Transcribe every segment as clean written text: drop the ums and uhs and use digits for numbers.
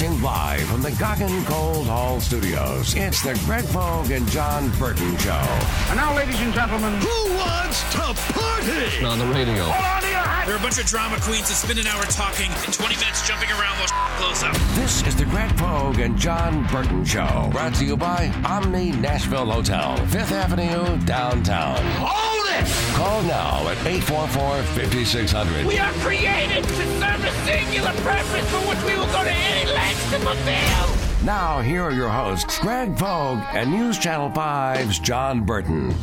Broadcasting live from the Goggin Cold Hall Studios, it's the Greg Pogue and John Burton Show. And now, ladies and gentlemen, who wants to party? On the radio. Hold on to your hat. There are a bunch of drama queens that spend an hour talking and 20 minutes jumping around while blows up. This is the Greg Pogue and John Burton Show, brought to you by Omni Nashville Hotel, 5th Avenue, downtown. Hold it! Call now at 844-5600. We are created to serve a singular purpose for which we will go to any lengths to fulfill. Now, here are your hosts, Greg Pogue and News Channel 5's John Burton.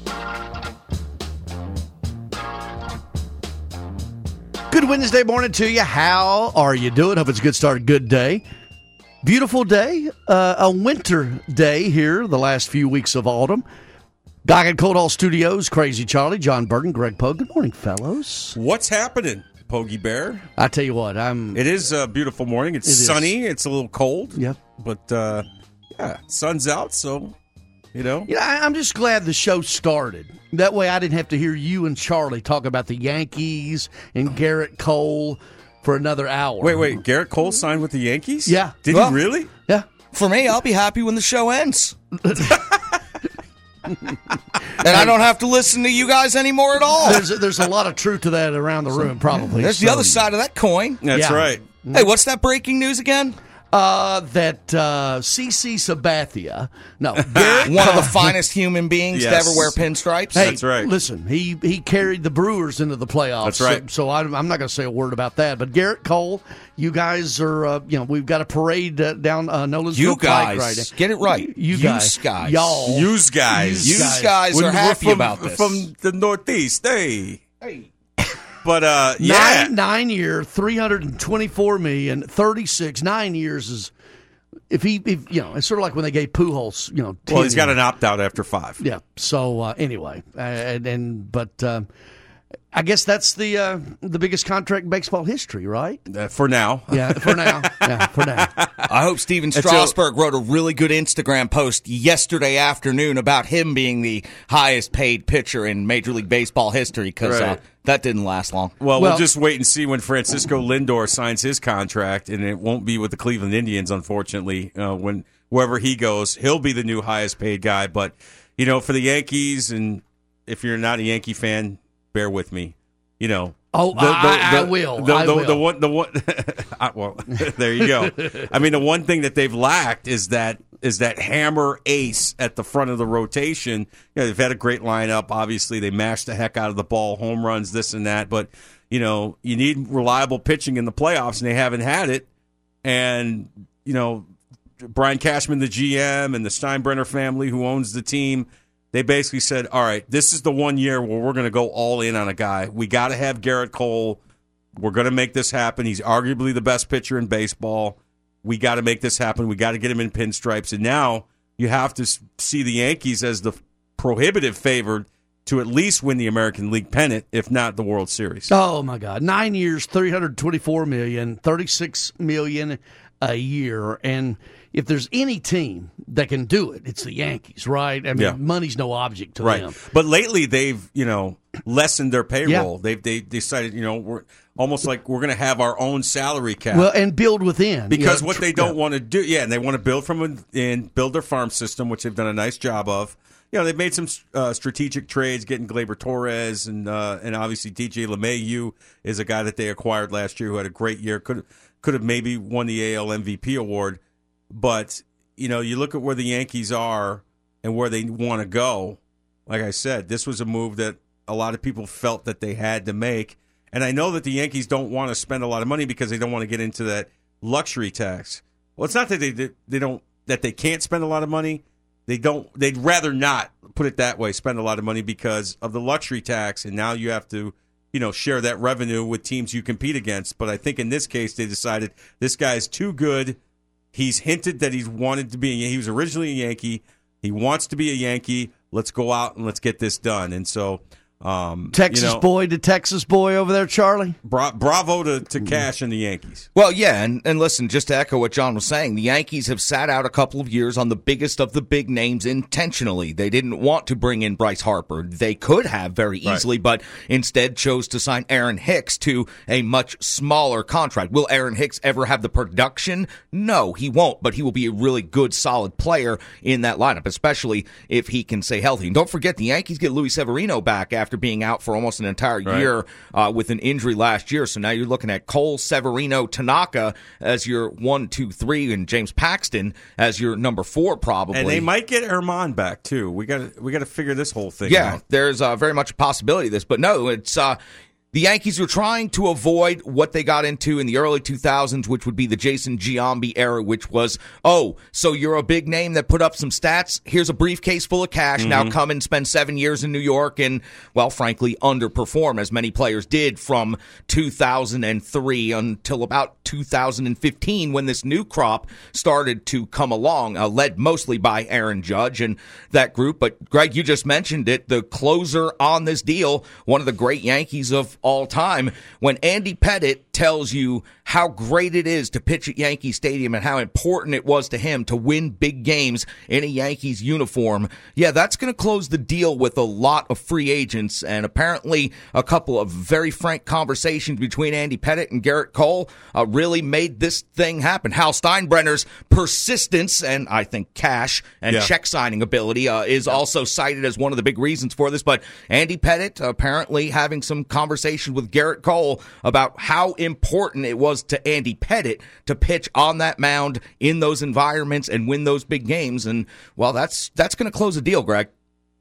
Good Wednesday morning to you. How are you doing? Hope it's a good start, good day. Beautiful day, a winter day here the last few weeks of autumn. Goggin Cold Hall Studios, Crazy Charlie, John Burton, Greg Pogue. Good morning, fellows. What's happening, Pogie Bear? I tell you what, It is a beautiful morning. It's sunny. It's a little cold. Yeah. But, sun's out, so, you know. Yeah, I'm just glad the show started. That way I didn't have to hear you and Charlie talk about the Yankees and Garrett Cole for another hour. Wait. Garrett Cole signed with the Yankees? Yeah. Did he really? Yeah. For me, I'll be happy when the show ends. And I don't have to listen to you guys anymore at all. There's a lot of truth to that around the room, probably. There's the other side of that coin. That's right. Hey, what's that breaking news again? That CC Sabathia, Garrett, one of the finest human beings to ever wear pinstripes. Hey, that's right. Listen, he carried the Brewers into the playoffs. That's right. So I'm not going to say a word about that. But Garrett Cole, you guys are, we've got a parade down Nolensville You Pike guys, right now. Get it right. You guys, y'all, Use guys. you guys are happy about this. From the Northeast. Hey. But, 9 year, $324 million, 36. 9 years is if it's sort of like when they gave Pujols, 10 Well, he's got an opt out after 5. Yeah. So anyway, but I guess that's the biggest contract in baseball history, right? For now. Yeah, for now. I hope Steven Strasburg wrote a really good Instagram post yesterday afternoon about him being the highest paid pitcher in Major League Baseball history because that didn't last long. Well, we'll just wait and see when Francisco Lindor signs his contract, and it won't be with the Cleveland Indians, unfortunately. When wherever he goes, he'll be the new highest paid guy. But, for the Yankees, and if you're not a Yankee fan, bear with me. I will. The one. Well, there you go. I mean, the one thing that they've lacked is that hammer ace at the front of the rotation. They've had a great lineup. Obviously, they mashed the heck out of the ball, home runs, this and that. But you need reliable pitching in the playoffs, and they haven't had it. And Brian Cashman, the GM, and the Steinbrenner family, who owns the team, they basically said, all right, this is the 1 year where we're going to go all in on a guy. We got to have Garrett Cole. We're going to make this happen. He's arguably the best pitcher in baseball. We got to make this happen. We got to get him in pinstripes. And now you have to see the Yankees as the prohibitive favorite to at least win the American League pennant, if not the World Series. Oh, my God. 9 years, $324 million, $36 million a year. And if there's any team that can do it, it's the Yankees, right? I mean, money's no object to them. But lately they've, lessened their payroll. They decided, we're almost like we're going to have our own salary cap. Well, and build within. Because what they don't want to do, and they want to build from within, build their farm system, which they've done a nice job of. They've made some strategic trades, getting Gleyber Torres, and obviously DJ LeMahieu is a guy that they acquired last year who had a great year. Could have maybe won the AL MVP award. But, you look at where the Yankees are and where they want to go. Like I said, this was a move that a lot of people felt that they had to make. And I know that the Yankees don't want to spend a lot of money because they don't want to get into that luxury tax. Well, it's not that they can't spend a lot of money. They'd rather not, put it that way, spend a lot of money because of the luxury tax. And now you have to, share that revenue with teams you compete against. But I think in this case, they decided this guy's too good. He's hinted that he's wanted to be. He was originally a Yankee. He wants to be a Yankee. Let's go out and let's get this done. And so Texas boy to Texas boy over there, Charlie. Bravo to Cash and the Yankees. Well, yeah, and listen, just to echo what John was saying, the Yankees have sat out a couple of years on the biggest of the big names intentionally. They didn't want to bring in Bryce Harper. They could have very easily, but instead chose to sign Aaron Hicks to a much smaller contract. Will Aaron Hicks ever have the production? No, he won't, but he will be a really good, solid player in that lineup, especially if he can stay healthy. And don't forget, the Yankees get Luis Severino back after being out for almost an entire year with an injury last year. So now you're looking at Cole, Severino, Tanaka as your 1, 2, 3, and James Paxton as your number 4 probably. And they might get Herman back too. We got to figure this whole thing out. Yeah, there's very much a possibility of this, but no, it's the Yankees were trying to avoid what they got into in the early 2000s, which would be the Jason Giambi era, which was, so you're a big name that put up some stats. Here's a briefcase full of cash. Now come and spend 7 years in New York and, well, frankly, underperform, as many players did from 2003 until about 2015 when this new crop started to come along, led mostly by Aaron Judge and that group. But, Greg, you just mentioned it, the closer on this deal, one of the great Yankees of all time, when Andy Pettitte tells you how great it is to pitch at Yankee Stadium and how important it was to him to win big games in a Yankees uniform. Yeah, that's going to close the deal with a lot of free agents, and apparently a couple of very frank conversations between Andy Pettitte and Garrett Cole really made this thing happen. Hal Steinbrenner's persistence and I think cash and check signing ability is also cited as one of the big reasons for this, but Andy Pettitte apparently having some conversations with Garrett Cole about how important it was to Andy Pettitte to pitch on that mound in those environments and win those big games. And, well, that's going to close the deal, Greg.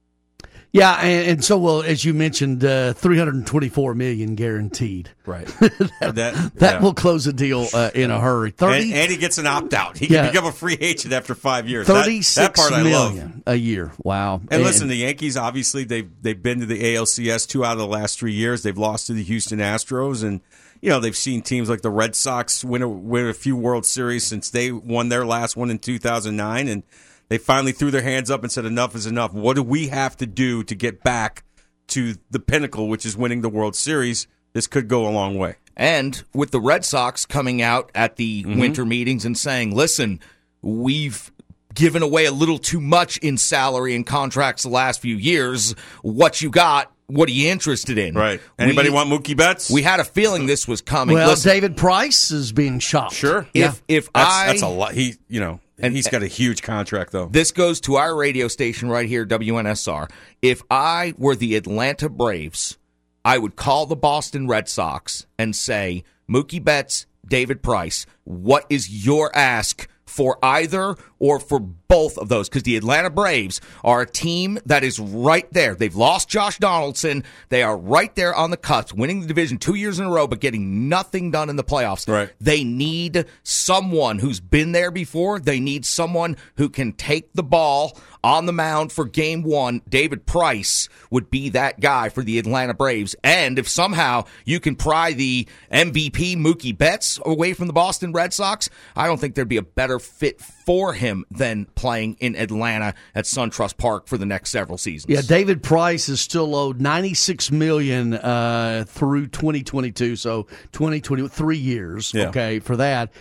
Yeah, and so, well, as you mentioned, $324 million guaranteed. Right. that will close the deal in a hurry. And he gets an opt-out. He can become a free agent after 5 years. $36 part I love. million a year. Wow. And listen, the Yankees, obviously, they've been to the ALCS 2 out of the last 3 years. They've lost to the Houston Astros, and they've seen teams like the Red Sox win a few World Series since they won their last one in 2009, and they finally threw their hands up and said, enough is enough. What do we have to do to get back to the pinnacle, which is winning the World Series? This could go a long way. And with the Red Sox coming out at the winter meetings and saying, listen, we've given away a little too much in salary and contracts the last few years. What you got? What are you interested in? Right. Anybody want Mookie Betts? We had a feeling this was coming. Well, David Price is being shopped. Sure. That's a lot. He's got a huge contract, though. This goes to our radio station right here, WNSR. If I were the Atlanta Braves, I would call the Boston Red Sox and say, Mookie Betts, David Price, what is your ask for either or for both of those? Because the Atlanta Braves are a team that is right there. They've lost Josh Donaldson. They are right there on the cusp, winning the division 2 years in a row, but getting nothing done in the playoffs. Right. They need someone who's been there before. They need someone who can take the ball on the mound for game one. David Price would be that guy for the Atlanta Braves. And if somehow you can pry the MVP Mookie Betts away from the Boston Red Sox, I don't think there'd be a better fit for him than playing in Atlanta at SunTrust Park for the next several seasons. Yeah, David Price is still owed $96 million through 2022, so 2020, 3 years, okay, for that.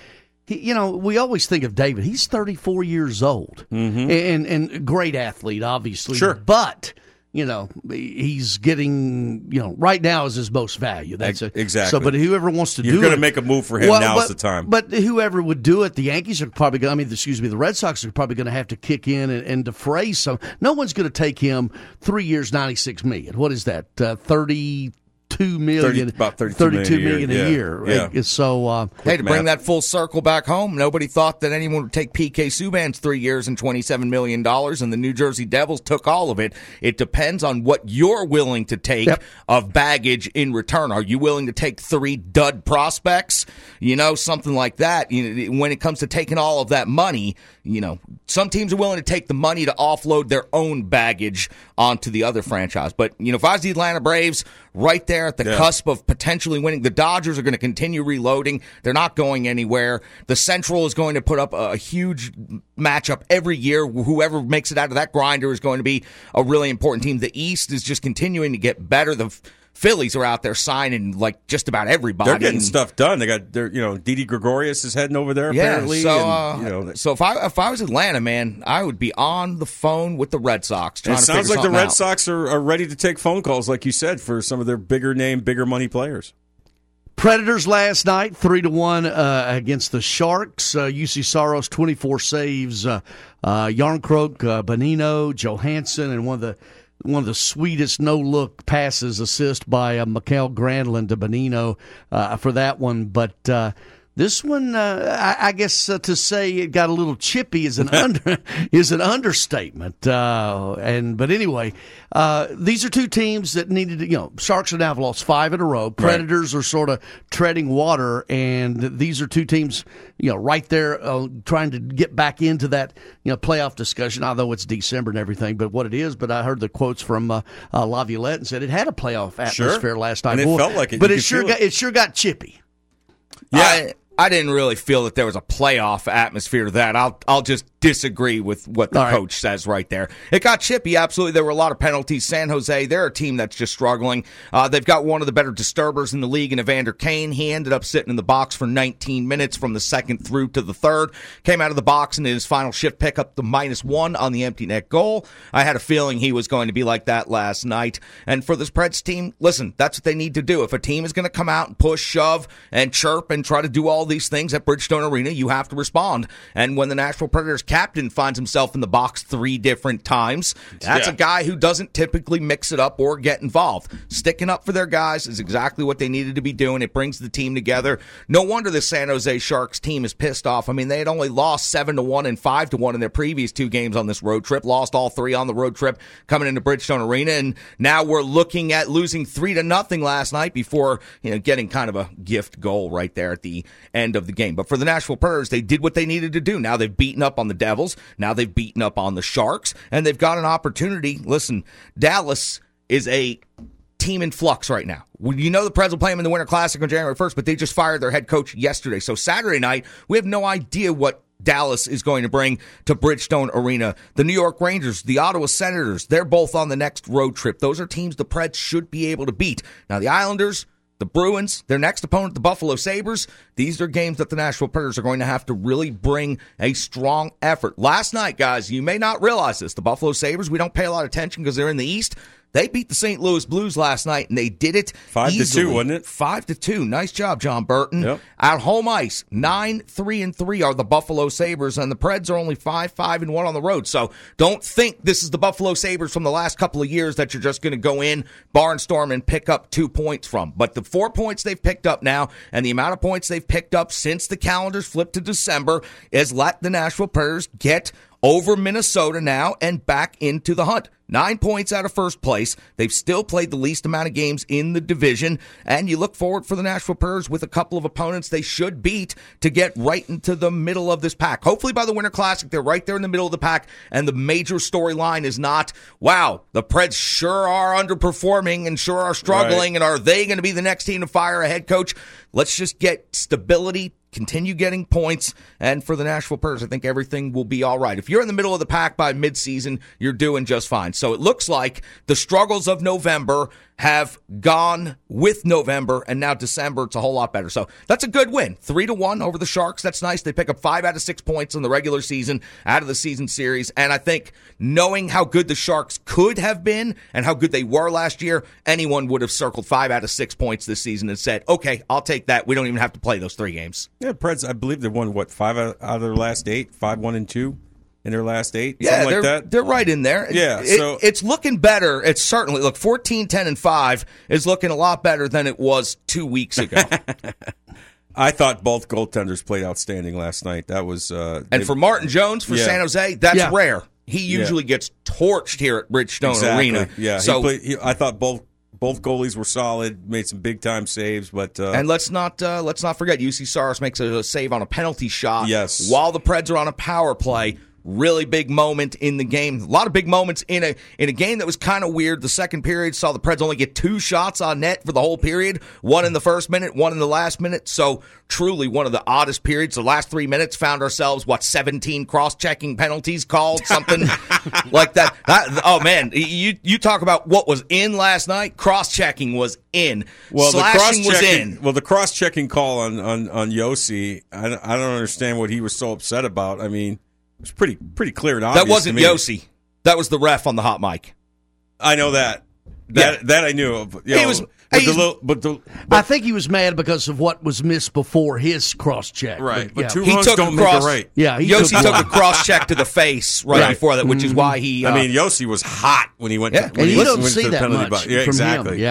We always think of David. He's 34 years old and great athlete, obviously. Sure. But, he's getting, right now is his most value. That's exactly. So, but whoever wants to do it. You're going to make a move for him. Now's the time. But whoever would do it, the Yankees are probably going to, the Red Sox are probably going to have to kick in and defray some. No one's going to take him 3 years, $96 million. What is that? $32 million, about $32 million a year. Yeah. So, to bring that full circle back home, nobody thought that anyone would take P.K. Subban's 3 years and $27 million, and the New Jersey Devils took all of it. It depends on what you're willing to take of baggage in return. Are you willing to take 3 dud prospects? Something like that. When it comes to taking all of that money, some teams are willing to take the money to offload their own baggage onto the other franchise. But, if I was the Atlanta Braves, right there at the cusp of potentially winning. The Dodgers are going to continue reloading. They're not going anywhere. The Central is going to put up a huge matchup every year. Whoever makes it out of that grinder is going to be a really important team. The East is just continuing to get better. The Phillies are out there signing like just about everybody. They're getting stuff done. They got Didi Gregorius is heading over there apparently. So if I was Atlanta, man, I would be on the phone with the Red Sox trying to figure something out. It sounds like the Red Sox are ready to take phone calls, like you said, for some of their bigger name, bigger money players. Predators last night 3-1 against the Sharks. UC Saros 24 saves. Yarncroke, Bonino, Johansson, and one of the sweetest no-look passes assist by Mikael Granlund to Bonino for that one. But this one, I guess to say it got a little chippy is an understatement. But anyway, these are two teams that needed to, Sharks have now lost 5 in a row. Predators are sort of treading water, and these are two teams, right there trying to get back into that, playoff discussion, although it's December and everything, but what it is. But I heard the quotes from Laviolette and said it had a playoff atmosphere last night. And it felt like it. But it sure got chippy. Yeah. I didn't really feel that there was a playoff atmosphere to that. I'll just disagree with what the coach says right there. It got chippy, absolutely. There were a lot of penalties. San Jose, they're a team that's just struggling. They've got one of the better disturbers in the league in Evander Kane. He ended up sitting in the box for 19 minutes from the second through to the third. Came out of the box and in his final shift pick up the -1 on the empty net goal. I had a feeling he was going to be like that last night. And for this Preds team, listen, that's what they need to do. If a team is going to come out and push, shove, and chirp and try to do all these things at Bridgestone Arena, you have to respond. And when the Nashville Predators captain finds himself in the box 3 different times, that's a guy who doesn't typically mix it up or get involved. Sticking up for their guys is exactly what they needed to be doing. It brings the team together. No wonder the San Jose Sharks team is pissed off. I mean, they had only lost 7-1 and 5-1 in their previous 2 games on this road trip, lost all 3 on the road trip coming into Bridgestone Arena, and now we're looking at losing 3-0 last night before getting kind of a gift goal right there at the end of the game. But for the Nashville Predators, they did what they needed to do. Now they've beaten up on the Devils. Now they've beaten up on the Sharks. And they've got an opportunity. Listen, Dallas is a team in flux right now. The Preds will play them in the Winter Classic on January 1st, but they just fired their head coach yesterday. So Saturday night, we have no idea what Dallas is going to bring to Bridgestone Arena. The New York Rangers, the Ottawa Senators, they're both on the next road trip. Those are teams the Preds should be able to beat. Now the Islanders, the Bruins, their next opponent, the Buffalo Sabres, these are games that the Nashville Predators are going to have to really bring a strong effort. Last night, guys, you may not realize this. The Buffalo Sabres, we don't pay a lot of attention because they're in the East. They beat the St. Louis Blues last night, and they did it 5-2, wasn't it? 5-2. Nice job, John Burton. Yep. At home ice, 9-3-3 are the Buffalo Sabres, and the Preds are only 5-5-1 on the road. So don't think this is the Buffalo Sabres from the last couple of years that you're just going to go in, barnstorm, and pick up 2 points from. But the 4 points they've picked up now, and the amount of points they've picked up since the calendars flipped to December, is let the Nashville Predators get over Minnesota now and back into the hunt. 9 points out of first place. They've still played the least amount of games in the division, and you look forward for the Nashville Predators with a couple of opponents they should beat to get right into the middle of this pack. Hopefully by the Winter Classic, they're right there in the middle of the pack, and the major storyline is not, wow, the Preds sure are underperforming and sure are struggling, and are they going to be the next team to fire a head coach? Let's just get stability, continue getting points, and for the Nashville Predators, I think everything will be all right. If you're in the middle of the pack by midseason, you're doing just fine. So it looks like the struggles of November have gone with November, and now December, it's a whole lot better. So that's a good win. 3-1 over the Sharks. That's nice. They pick up 5 out of 6 points in the regular season out of the season series. And I think knowing how good the Sharks could have been and how good they were last year, anyone would have circled 5 out of 6 points this season and said, okay, I'll take that. We don't even have to play those 3 games. Yeah, Preds, I believe they won, 5 out of their last 8? 5-1-2 in their last 8? Yeah, something like that? They're right in there. Yeah, it's looking better. It's certainly, 14-10-5 is looking a lot better than it was 2 weeks ago. I thought both goaltenders played outstanding last night. That was and for Martin Jones for San Jose, that's rare. He usually gets torched here at Bridgestone Arena. Yeah, so I thought both goalies were solid, made some big time saves, but and let's not forget UC Saros makes a save on a penalty shot. Yes, while the Preds are on a power play. really big moment in the game. A lot of big moments in a game that was kind of weird. The second period saw the Preds only get 2 shots on net for the whole period. 1 in the first minute, 1 in the last minute. So truly one of the oddest periods. The last 3 minutes found ourselves, 17 cross-checking penalties called, something like that. Oh, man, you talk about what was in last night. Cross-checking was in. Well, Slashing was in. Well, the cross-checking call on Yossi, I don't understand what he was so upset about. I mean, it was pretty clear and obvious. That wasn't to me. Yossi. That was the ref on the hot mic. I know that. That I knew of. I think he was mad because of what was missed before his cross check. Right, but yeah. two wrongs don't make it right. Yeah, Yossi took a cross check to the face right before that, which is why he. I mean, Yossi was hot when he went. Yeah, when you he don't went see to the that penalty much box. Yeah, from exactly.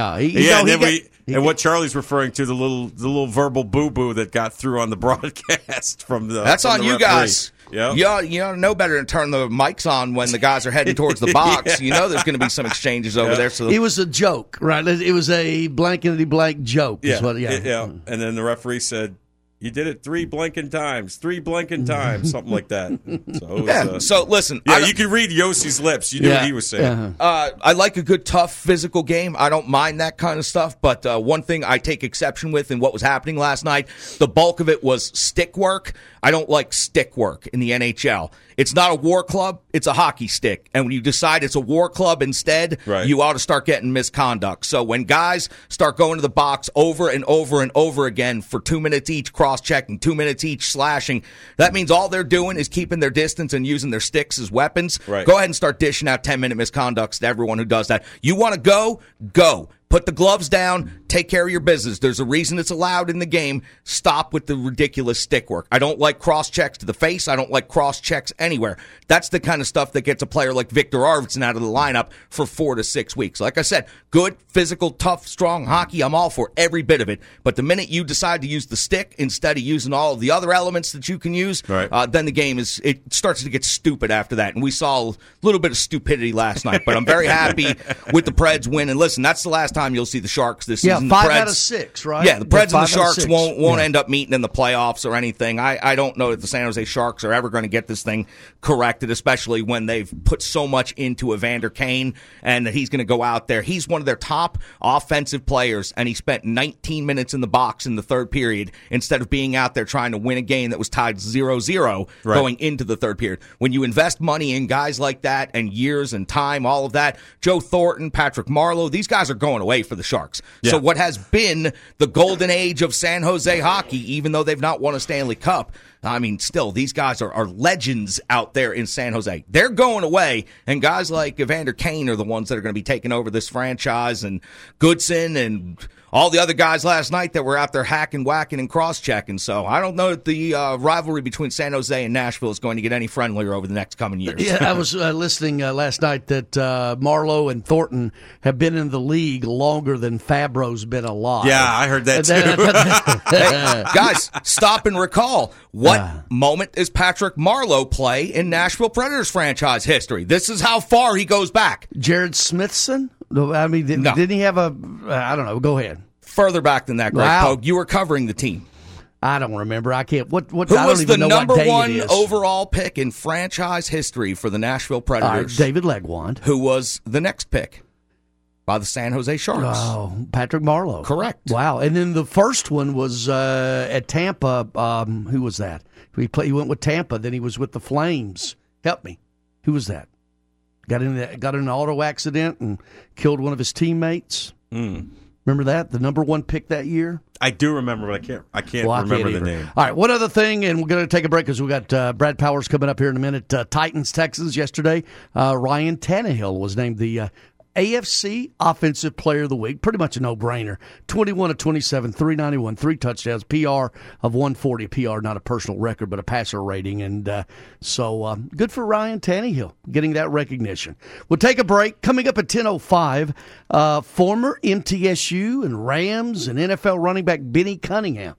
him. And what Charlie's referring to, the little verbal boo boo that got through on the broadcast from the. That's from on the you referee. guys. Yep. You ought to know better than turn the mics on when the guys are heading towards the box. You know there's going to be some exchanges over there. So it was a joke, right? It was a blankety blank joke. Yeah. And then the referee said, "You did it 3 blanking times, something like that." So, it was, so listen. Yeah, you could read Yossi's lips. You knew what he was saying. I like a good, tough, physical game. I don't mind that kind of stuff. But one thing I take exception with in what was happening last night, the bulk of it was stick work. I don't like stick work in the NHL. It's not a war club. It's a hockey stick. And when you decide it's a war club instead, you ought to start getting misconduct. So when guys start going to the box over and over and over again for 2 minutes each cross-checking, 2 minutes each slashing, that means all they're doing is keeping their distance and using their sticks as weapons. Right. Go ahead and start dishing out 10-minute misconducts to everyone who does that. You want to go? Go. Put the gloves down. Take care of your business. There's a reason it's allowed in the game. Stop with the ridiculous stick work. I don't like cross checks to the face. I don't like cross checks anywhere. That's the kind of stuff that gets a player like Victor Arvidsson out of the lineup for 4 to 6 weeks. Like I said, good, physical, tough, strong hockey. I'm all for every bit of it. But the minute you decide to use the stick instead of using all of the other elements that you can use, then the game it starts to get stupid after that. And we saw a little bit of stupidity last night. But I'm very happy with the Preds win. And listen, that's the last time you'll see the Sharks this season. Yeah, 5 out of 6, right? Yeah, the Preds and the Sharks won't end up meeting in the playoffs or anything. I don't know that the San Jose Sharks are ever going to get this thing corrected, especially when they've put so much into Evander Kane and that he's going to go out there. He's one of their top offensive players, and he spent 19 minutes in the box in the third period instead of being out there trying to win a game that was tied 0-0 going into the third period. When you invest money in guys like that and years and time, all of that, Joe Thornton, Patrick Marleau, these guys are going away for the Sharks. Yeah. So what has been the golden age of San Jose hockey, even though they've not won a Stanley Cup, I mean, still, these guys are legends out there in San Jose. They're going away, and guys like Evander Kane are the ones that are going to be taking over this franchise, and Goodson and all the other guys last night that were out there hacking, whacking, and cross-checking. So I don't know that the rivalry between San Jose and Nashville is going to get any friendlier over the next coming years. Yeah, I was listening last night that Marleau and Thornton have been in the league longer than Fabro's been alive. Yeah, I heard that too. Hey, guys, stop and recall. What moment does Patrick Marleau play in Nashville Predators franchise history? This is how far he goes back. Jared Smithson? I mean, didn't he have a? I don't know. Go ahead. Further back than that, Greg Pogue. You were covering the team. I don't remember. I can't. What? Who I don't was even the know number what day one it is. overall pick in franchise history for the Nashville Predators? David Legwand. Who was the next pick by the San Jose Sharks? Oh, Patrick Marleau. Correct. Wow. And then the first one was at Tampa. Who was that? He went with Tampa. Then he was with the Flames. Help me. Who was that? Got in an auto accident and killed one of his teammates. Remember that? The number one pick that year? I do remember, but I can't remember the name. All right, one other thing, and we're going to take a break because we got Brad Powers coming up here in a minute. Titans, Texans yesterday. Ryan Tannehill was named the AFC Offensive Player of the Week. Pretty much a no-brainer. 21 of 27, 391, 3 touchdowns, PR of 140. PR, not a personal record, but a passer rating. And so good for Ryan Tannehill getting that recognition. We'll take a break. Coming up at 10:05, former MTSU and Rams and NFL running back Benny Cunningham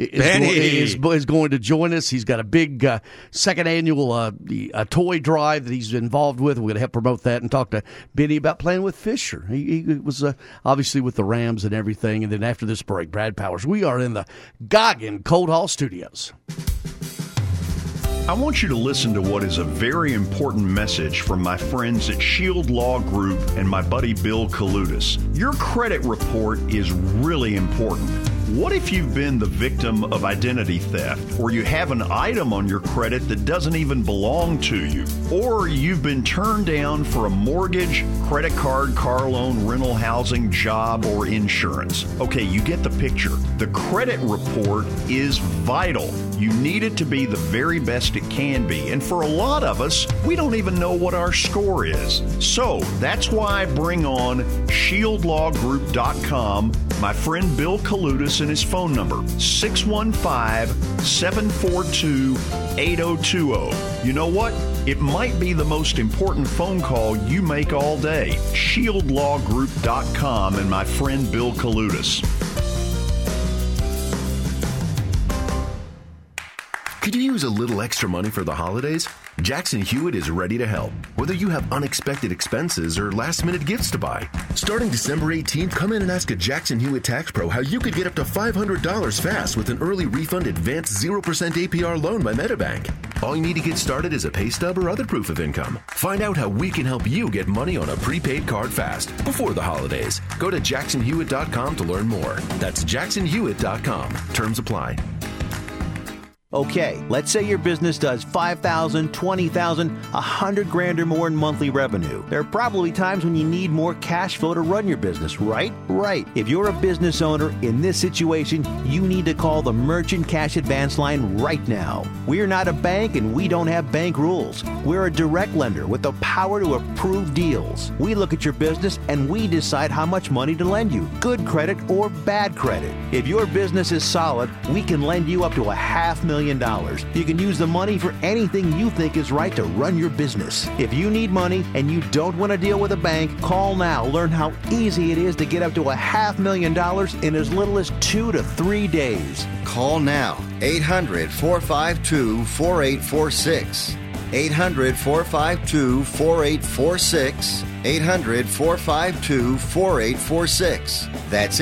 is going to join us. He's got a big second annual toy drive that he's involved with. We're going to help promote that and talk to Benny about playing with Fisher. He was obviously with the Rams and everything. And then after this break, Brad Powers. We are in the Goggin Cold Hall Studios. I want you to listen to what is a very important message from my friends at Shield Law Group and my buddy Bill Kaludis. Your credit report is really important. What if you've been the victim of identity theft, or you have an item on your credit that doesn't even belong to you, or you've been turned down for a mortgage, credit card, car loan, rental housing, job, or insurance? Okay, you get the picture. The credit report is vital. You need it to be the very best it can be. And for a lot of us, we don't even know what our score is. So that's why I bring on ShieldLawGroup.com, my friend Bill Kaludis, and his phone number, 615-742-8020. You know what? It might be the most important phone call you make all day. ShieldLawGroup.com and my friend Bill Kaludis. Could you use a little extra money for the holidays? Jackson Hewitt is ready to help, whether you have unexpected expenses or last-minute gifts to buy. Starting December 18th, come in and ask a Jackson Hewitt Tax Pro how you could get up to $500 fast with an early refund advanced 0% APR loan by MetaBank. All you need to get started is a pay stub or other proof of income. Find out how we can help you get money on a prepaid card fast before the holidays. Go to JacksonHewitt.com to learn more. That's JacksonHewitt.com. Terms apply. Okay, let's say your business does $5,000, $20,000, $100,000 or more in monthly revenue. There are probably times when you need more cash flow to run your business, right? Right. If you're a business owner in this situation, you need to call the Merchant Cash Advance line right now. We're not a bank and we don't have bank rules. We're a direct lender with the power to approve deals. We look at your business and we decide how much money to lend you, good credit or bad credit. If your business is solid, we can lend you up to $500,000. You can use the money for anything you think is right to run your business. If you need money and you don't want to deal with a bank, call now. Learn how easy it is to get up to $500,000 in as little as 2 to 3 days. Call now. 800-452-4846. 800-452-4846. 800-452-4846. That's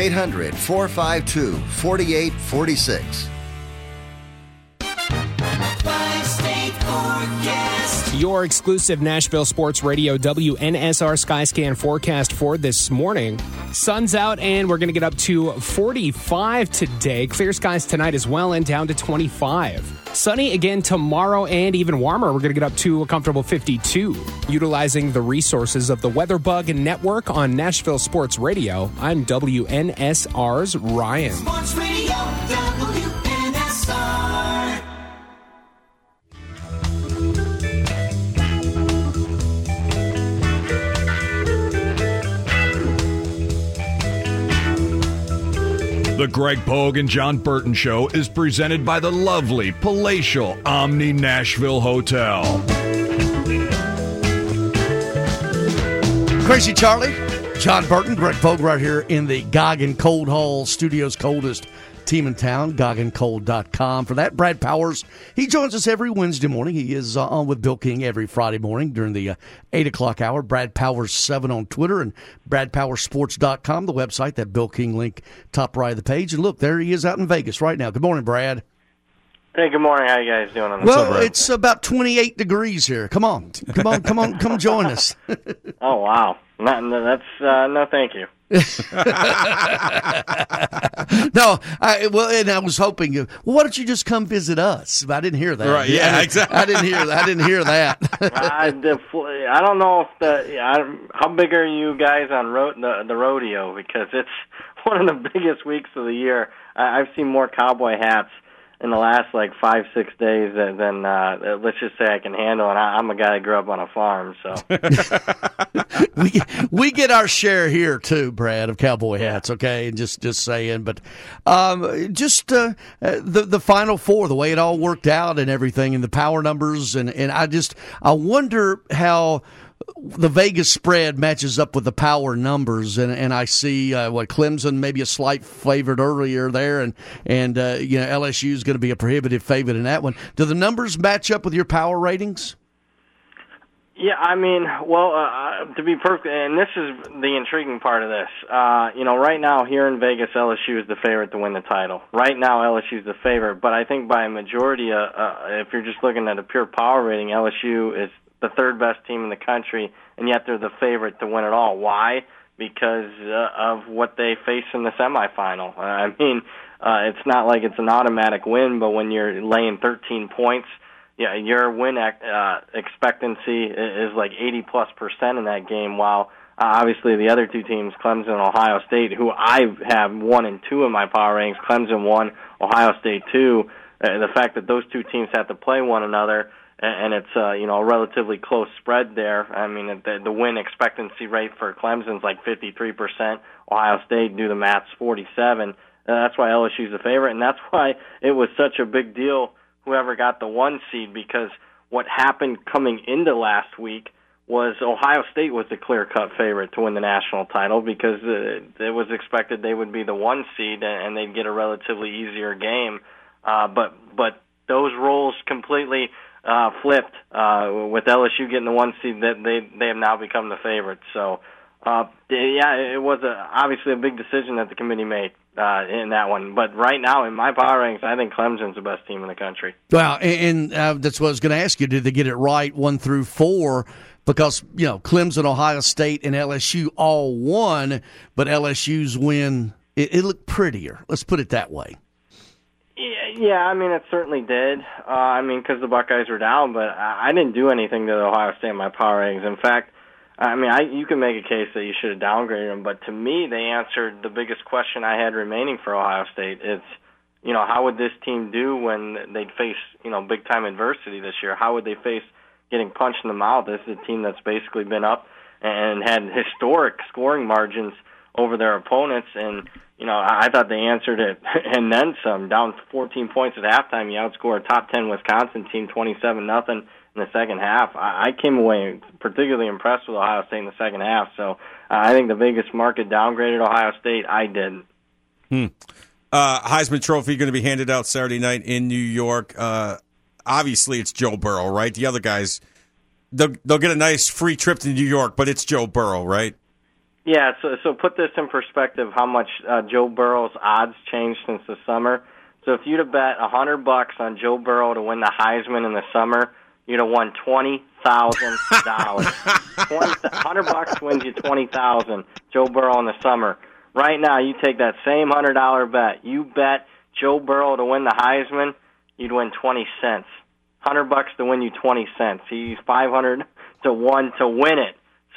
800-452-4846. Your exclusive Nashville Sports Radio WNSR Skyscan forecast for this morning. Sun's out and we're going to get up to 45 today. Clear skies tonight as well and down to 25. Sunny again tomorrow and even warmer. We're going to get up to a comfortable 52. Utilizing the resources of the WeatherBug Network on Nashville Sports Radio, I'm WNSR's Ryan. Sports Radio WNSR. The Greg Pogue and John Burton Show is presented by the lovely, palatial Omni Nashville Hotel. Crazy Charlie, John Burton, Greg Pogue right here in the Goggin Cold Hall Studios, coldest team in town, GogginCold.com. For that, Brad Powers, he joins us every Wednesday morning. He is on with Bill King every Friday morning during the 8 o'clock hour. Brad Powers 7 on Twitter and BradPowerSports.com, the website, that Bill King link, top right of the page. And look, there he is out in Vegas right now. Good morning, Brad. Hey, good morning. How you guys doing on this? Well, it's about 28 degrees here. Come on, come join us. Oh, wow. No, thank you. No, I was hoping. Why don't you just come visit us? I didn't hear that. Right? Yeah, exactly. I didn't hear that. I don't know if how big are you guys on the rodeo, because it's one of the biggest weeks of the year. I've seen more cowboy hats in the last 5-6 days than let's just say I can handle, and I'm a guy that grew up on a farm, so we get our share here too, Brad, of cowboy hats. Okay, and just saying, but the Final Four, the way it all worked out and everything, and the power numbers, and I wonder how the Vegas spread matches up with the power numbers, and I see Clemson maybe a slight favorite earlier there, and LSU is going to be a prohibitive favorite in that one. Do the numbers match up with your power ratings? Yeah, I mean, well, to be perfect, and this is the intriguing part of this. Right now here in Vegas, LSU is the favorite to win the title. Right now, LSU is the favorite, but I think by a majority, if you're just looking at a pure power rating, LSU is the third best team in the country, and yet they're the favorite to win it all. Why? Because of what they face in the semifinal. It's not like it's an automatic win, but when you're laying 13 points, yeah, your win expectancy is like 80+% in that game, while obviously the other two teams, Clemson and Ohio State, who I have 1 and 2 in my power rankings, Clemson 1, Ohio State 2, the fact that those two teams have to play one another, and it's a relatively close spread there. I mean, the win expectancy rate for Clemson's like 53%, Ohio State, do the maths, 47%. That's why LSU's the favorite, and that's why it was such a big deal whoever got the 1 seed, because what happened coming into last week was Ohio State was the clear-cut favorite to win the national title, because it was expected they would be the 1 seed and they'd get a relatively easier game. But those roles completely flipped with LSU getting the 1 seed. That they have now become the favorites. So, it was obviously a big decision that the committee made in that one. But right now, in my power rankings, I think Clemson's the best team in the country. Well, and that's what I was going to ask you. Did they get it right 1 through 4? Because, Clemson, Ohio State, and LSU all won, but LSU's win, it looked prettier. Let's put it that way. Yeah, it certainly did. Because the Buckeyes were down, but I didn't do anything to the Ohio State in my power rankings. In fact, you can make a case that you should have downgraded them, but to me, they answered the biggest question I had remaining for Ohio State. It's, how would this team do when they'd face, big-time adversity this year? How would they face getting punched in the mouth? This is a team that's basically been up and had historic scoring margins over their opponents, and, I thought they answered it and then some. Down 14 points at halftime, you outscore a top 10 Wisconsin team 27-0 in the second half. I came away particularly impressed with Ohio State in the second half, so I think the Vegas market downgraded Ohio State. I didn't. Heisman Trophy going to be handed out Saturday night in New York. Obviously, it's Joe Burrow, right? The other guys, they'll get a nice free trip to New York, but it's Joe Burrow, right? Yeah, so put this in perspective, how much Joe Burrow's odds changed since the summer. So if you'd have bet $100 on Joe Burrow to win the Heisman in the summer, you'd have won $20,000. $100 wins you $20,000. Joe Burrow in the summer. Right now, you take that same $100 bet. You bet Joe Burrow to win the Heisman, you'd win 20 cents. $100 to win you 20 cents. He's 500 to 1 to win it.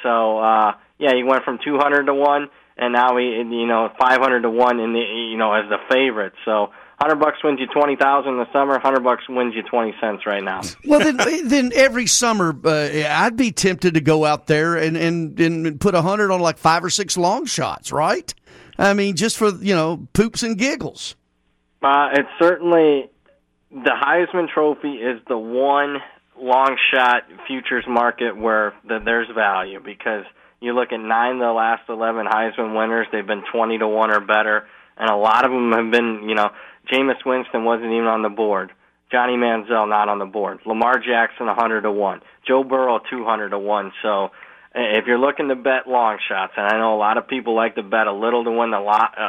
So he went from 200 to 1, and now he 500 to 1 in the as the favorite. So $100 wins you $20,000 in the summer. $100 wins you 20 cents right now. Well, then every summer, I'd be tempted to go out there and put 100 on like 5 or 6 long shots, right? Just for poops and giggles. It's certainly the Heisman Trophy is the one long shot futures market where there's value, because you look at 9 of the last 11 Heisman winners, they've been 20 to 1 or better, and a lot of them have been, Jameis Winston wasn't even on the board. Johnny Manziel not on the board. Lamar Jackson 100 to 1. Joe Burrow 200 to 1. So if you're looking to bet long shots, and I know a lot of people like to bet a little to win a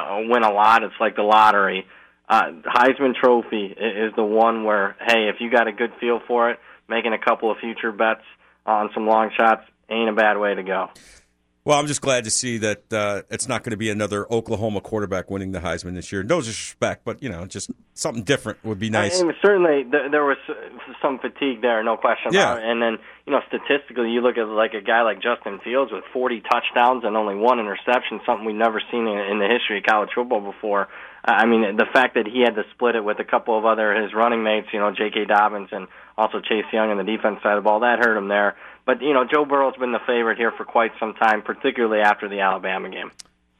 lot. It's like the lottery. Heisman Trophy is the one where, hey, if you got a good feel for it, making a couple of future bets on some long shots ain't a bad way to go. Well, I'm just glad to see that it's not going to be another Oklahoma quarterback winning the Heisman this year. No disrespect, but, just something different would be nice. Certainly, there was some fatigue there, no question about it. And then, statistically, you look at like a guy like Justin Fields with 40 touchdowns and only 1 interception, something we've never seen in the history of college football before. The fact that he had to split it with a couple of his running mates, J.K. Dobbins and also Chase Young on the defense side of the ball, that hurt him there. But, Joe Burrow's been the favorite here for quite some time, particularly after the Alabama game.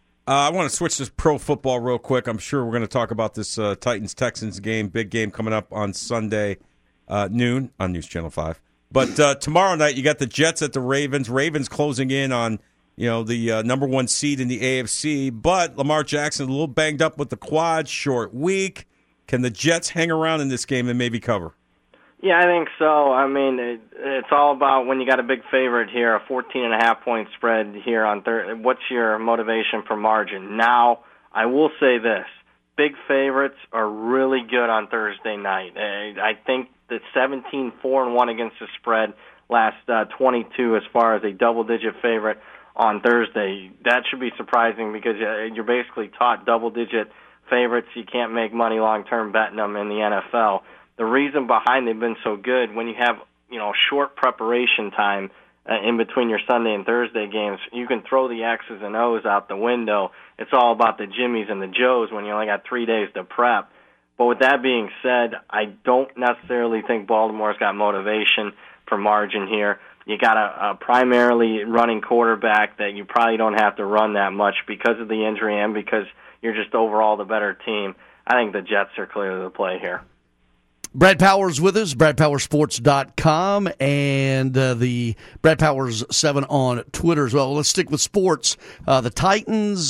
I want to switch to pro football real quick. I'm sure we're going to talk about this Titans-Texans game, big game coming up on Sunday noon on News Channel 5. But tomorrow night, you got the Jets at the Ravens. Ravens closing in on the number 1 seed in the AFC. But Lamar Jackson a little banged up with the quad, short week. Can the Jets hang around in this game and maybe cover? Yeah, I think so. I mean, it's all about when you got a big favorite here, a 14.5-point spread here on Thursday. What's your motivation for margin? Now, I will say this. Big favorites are really good on Thursday night. I think the 17-4-1 against the spread last 22 as far as a double-digit favorite on Thursday. That should be surprising because you're basically taught double-digit favorites. You can't make money long-term betting them in the NFL. The reason behind they've been so good, when you have short preparation time in between your Sunday and Thursday games, you can throw the X's and O's out the window. It's all about the Jimmies and the Joes when you only got 3 days to prep. But with that being said, I don't necessarily think Baltimore's got motivation for margin here. You got a primarily running quarterback that you probably don't have to run that much because of the injury and because you're just overall the better team. I think the Jets are clearly the play here. Brad Powers with us, BradPowersSports.com, and the Brad Powers 7 on Twitter as well. Let's stick with sports. The Titans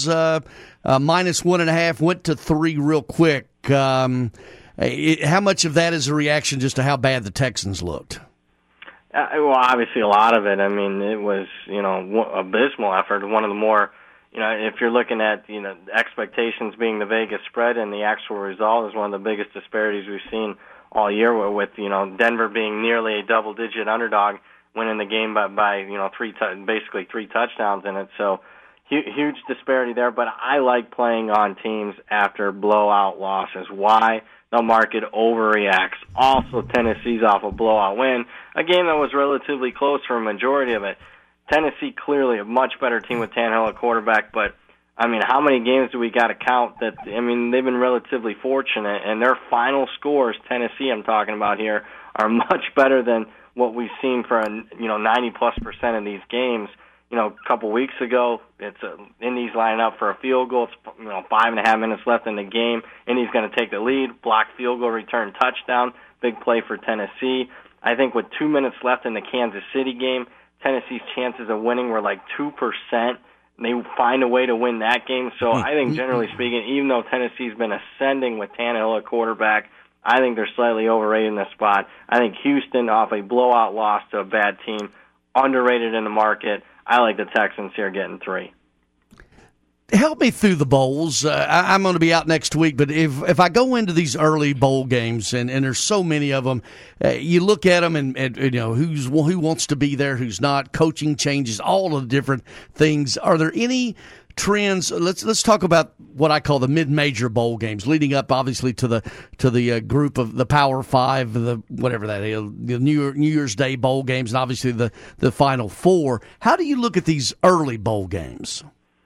minus 1.5 went to 3 real quick. How much of that is a reaction just to how bad the Texans looked? Well, obviously a lot of it. I mean, it was abysmal effort. One of the more if you're looking at expectations being the Vegas spread and the actual result is one of the biggest disparities we've seen all year, with Denver being nearly a double-digit underdog, winning the game by basically 3 touchdowns in it. So huge disparity there. But I like playing on teams after blowout losses. Why? The market overreacts. Also, Tennessee's off a blowout win, a game that was relatively close for a majority of it. Tennessee clearly a much better team with Tannehill at quarterback, but I mean, how many games do we got to count that? I mean, they've been relatively fortunate, and their final scores, Tennessee I'm talking about here, are much better than what we've seen for 90+% of these games. A couple weeks ago, it's Indy's lining up for a field goal. It's 5.5 minutes left in the game. Indy's going to take the lead, block field goal, return touchdown, big play for Tennessee. I think with 2 minutes left in the Kansas City game, Tennessee's chances of winning were like 2%. They find a way to win that game. So I think, generally speaking, even though Tennessee's been ascending with Tannehill at quarterback, I think they're slightly overrated in this spot. I think Houston, off a blowout loss to a bad team, underrated in the market. I like the Texans here getting 3. Help me through the bowls. I'm going to be out next week, but if I go into these early bowl games, and there's so many of them, you look at them and who wants to be there, who's not, coaching changes, all of the different things. Are there any trends? Let's talk about what I call the mid-major bowl games, leading up obviously to the group of the Power Five, the whatever that is, the New Year's Day bowl games, and obviously the Final Four. How do you look at these early bowl games?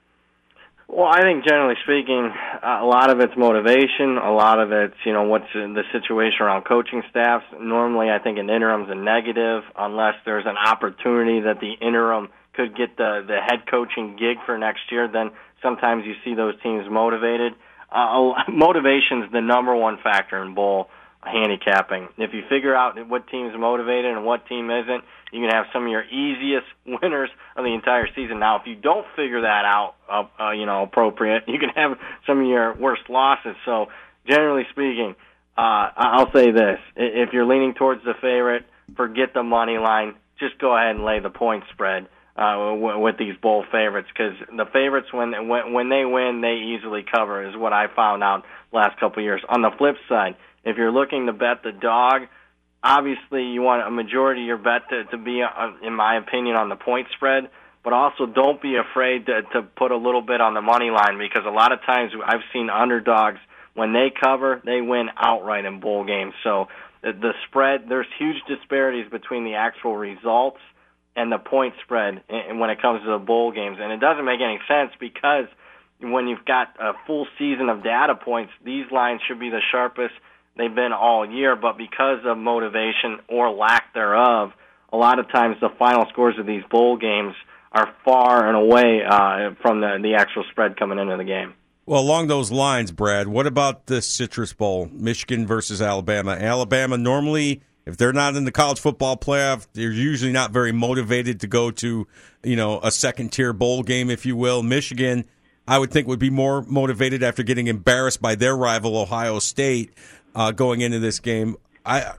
Well, I think generally speaking, a lot of it's motivation. A lot of it's, what's the situation around coaching staffs. Normally, I think an interim's a negative unless there's an opportunity that the interim could get the head coaching gig for next year. Then sometimes you see those teams motivated. Motivation's the number one factor in bowl handicapping. If you figure out what team's motivated and what team isn't, you can have some of your easiest winners of the entire season. Now, if you don't figure that out, appropriate, you can have some of your worst losses. So, generally speaking, I'll say this: if you're leaning towards the favorite, forget the money line. Just go ahead and lay the point spread with these bowl favorites, because the favorites, when they win, they easily cover, is what I found out last couple of years. On the flip side, if you're looking to bet the dog, obviously you want a majority of your bet to be, in my opinion, on the point spread, but also don't be afraid to put a little bit on the money line, because a lot of times I've seen underdogs, when they cover, they win outright in bowl games. So the spread, there's huge disparities between the actual results and the point spread when it comes to the bowl games. And it doesn't make any sense, because when you've got a full season of data points, these lines should be the sharpest they've been all year, but because of motivation or lack thereof, a lot of times the final scores of these bowl games are far and away from the actual spread coming into the game. Well, along those lines, Brad, what about the Citrus Bowl, Michigan versus Alabama? Alabama, normally, if they're not in the college football playoff, they're usually not very motivated to go to, a second-tier bowl game, if you will. Michigan, I would think, would be more motivated after getting embarrassed by their rival, Ohio State, going into this game.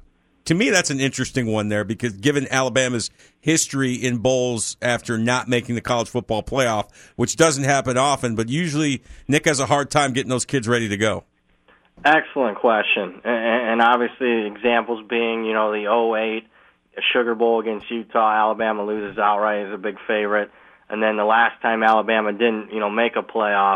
to me, that's an interesting one there because given Alabama's history in bowls after not making the college football playoff, which doesn't happen often, but usually Nick has a hard time getting those kids ready to go. Excellent question. And obviously examples being, the 08 Sugar Bowl against Utah, Alabama loses outright as a big favorite. And then the last time Alabama didn't, make a playoff,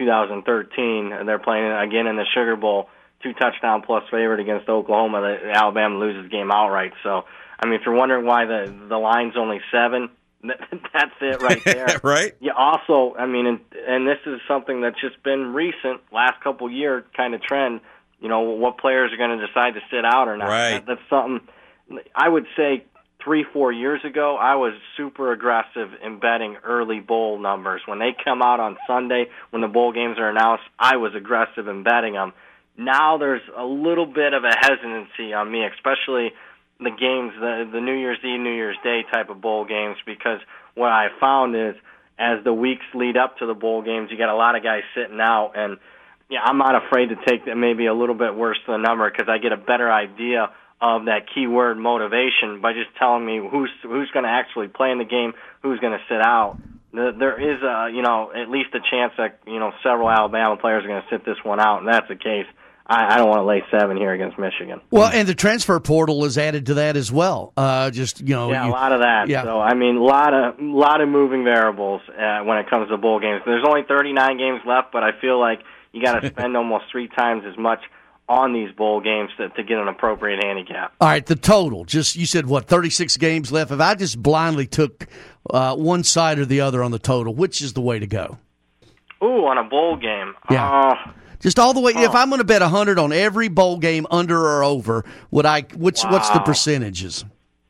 2013, and they're playing again in the Sugar Bowl, 2-touchdown plus favorite against Oklahoma. Alabama loses the game outright. So, if you're wondering why the line's only 7, that's it right there. Right? You also, and this is something that's just been recent, last couple year kind of trend, what players are going to decide to sit out or not. Right. That's something, I would say 3-4 years ago, I was super aggressive in betting early bowl numbers. When they come out on Sunday, when the bowl games are announced, I was aggressive in betting them. Now there's a little bit of a hesitancy on me, especially the games, the New Year's Eve, New Year's Day type of bowl games, because what I found is as the weeks lead up to the bowl games, you got a lot of guys sitting out, and I'm not afraid to take that maybe a little bit worse than the number because I get a better idea of that keyword motivation by just telling me who's going to actually play in the game, who's going to sit out. There is at least a chance that several Alabama players are going to sit this one out, and that's the case. I don't want to lay 7 here against Michigan. Well, and the transfer portal is added to that as well. A lot of that. Yeah. So a lot of moving variables when it comes to bowl games. There's only 39 games left, but I feel like you got to spend almost 3 times as much on these bowl games to get an appropriate handicap. All right, the total. You said, 36 games left? If I just blindly took one side or the other on the total, which is the way to go? Ooh, on a bowl game. Yeah. Just all the way. If I'm going to bet 100 on every bowl game, under or over, what's the percentages?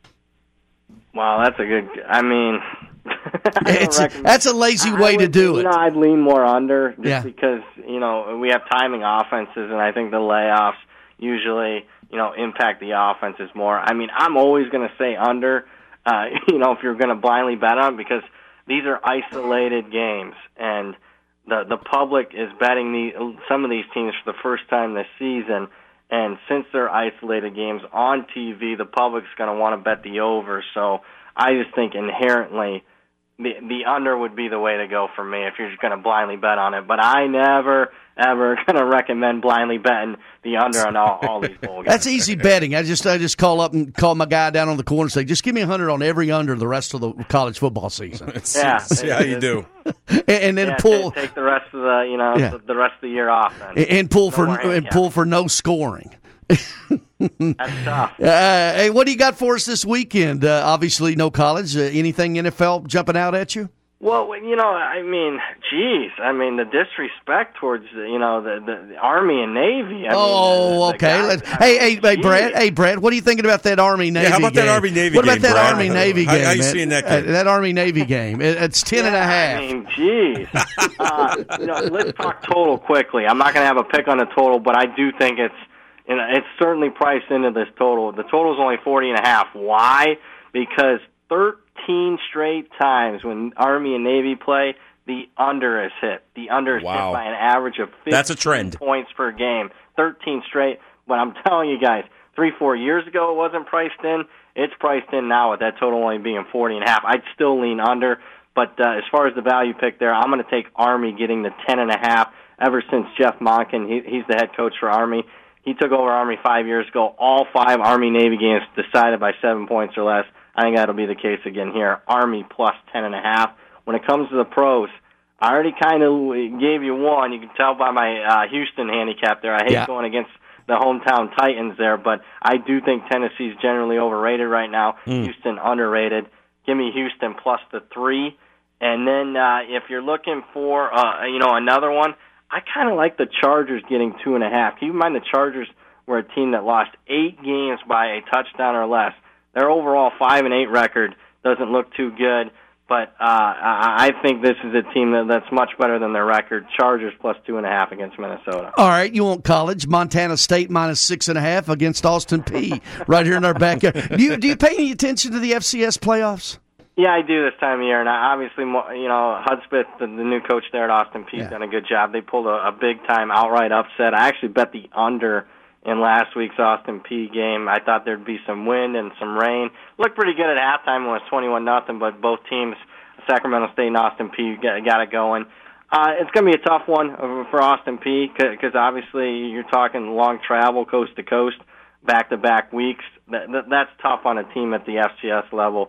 Wow, that's a good. That's a lazy way to do it. I'd lean more under just because we have timing offenses, and I think the layoffs usually impact the offenses more. I'm always going to say under. If you're going to blindly bet on, because these are isolated games, and the public is betting some of these teams for the first time this season. And since they're isolated games on TV, the public's going to want to bet the over. So I just think inherently the under would be the way to go for me if you're just going to blindly bet on it. But I never, ever going to recommend blindly betting the under on all these bowl games. That's easy betting. I just call up and call my guy down on the corner and say, just give me 100 on every under the rest of the college football season. See how you do. And then pull. Take the rest of the rest of the year off. And pull for no scoring. That's tough. Hey, what do you got for us this weekend? Obviously, no college. Anything NFL jumping out at you? Well, the disrespect towards the Army and Navy. Okay. Hey, Brad, what are you thinking about that Army Navy? How about game? That Army Navy? What about game, that Brad? Army Navy game? How you seeing that game? That Army Navy game. It's 10.5. Let's talk total quickly. I'm not going to have a pick on the total, but I do think it's certainly priced into this total. The total is only 40.5. Why? Because 13 straight times when Army and Navy play, the under is hit. The under is hit by an average of 15 points per game. 13 straight. But I'm telling you guys, 3-4 years ago it wasn't priced in. It's priced in now with that total only being 40.5. I'd still lean under. But as far as the value pick there, I'm going to take Army getting the 10.5. Ever since Jeff Monken, he's the head coach for Army. He took over Army 5 years ago. All 5 Army-Navy games decided by 7 points or less. I think that'll be the case again here. Army plus 10.5. When it comes to the pros, I already kind of gave you one. You can tell by my Houston handicap there. I hate going against the hometown Titans there, but I do think Tennessee's generally overrated right now. Houston underrated. Give me Houston plus the 3. And then if you're looking for another one, I kind of like the Chargers getting 2.5. Keep in mind the Chargers were a team that lost 8 games by a touchdown or less. Their overall 5-8 record doesn't look too good, but I think this is a team that's much better than their record. Chargers plus 2.5 against Minnesota. All right, you want college? Montana State minus 6.5 against Austin Peay right here in our backyard. Do you pay any attention to the FCS playoffs? Yeah, I do this time of year, and obviously, Hudspeth, the new coach there at Austin Peay, done a good job. They pulled a big-time outright upset. I actually bet the under in last week's Austin Peay game. I thought there'd be some wind and some rain. Looked pretty good at halftime when it was 21-0, but both teams, Sacramento State and Austin Peay, got it going. It's going to be a tough one for Austin Peay because obviously you're talking long travel, coast to coast, back-to-back weeks. That's tough on a team at the FCS level.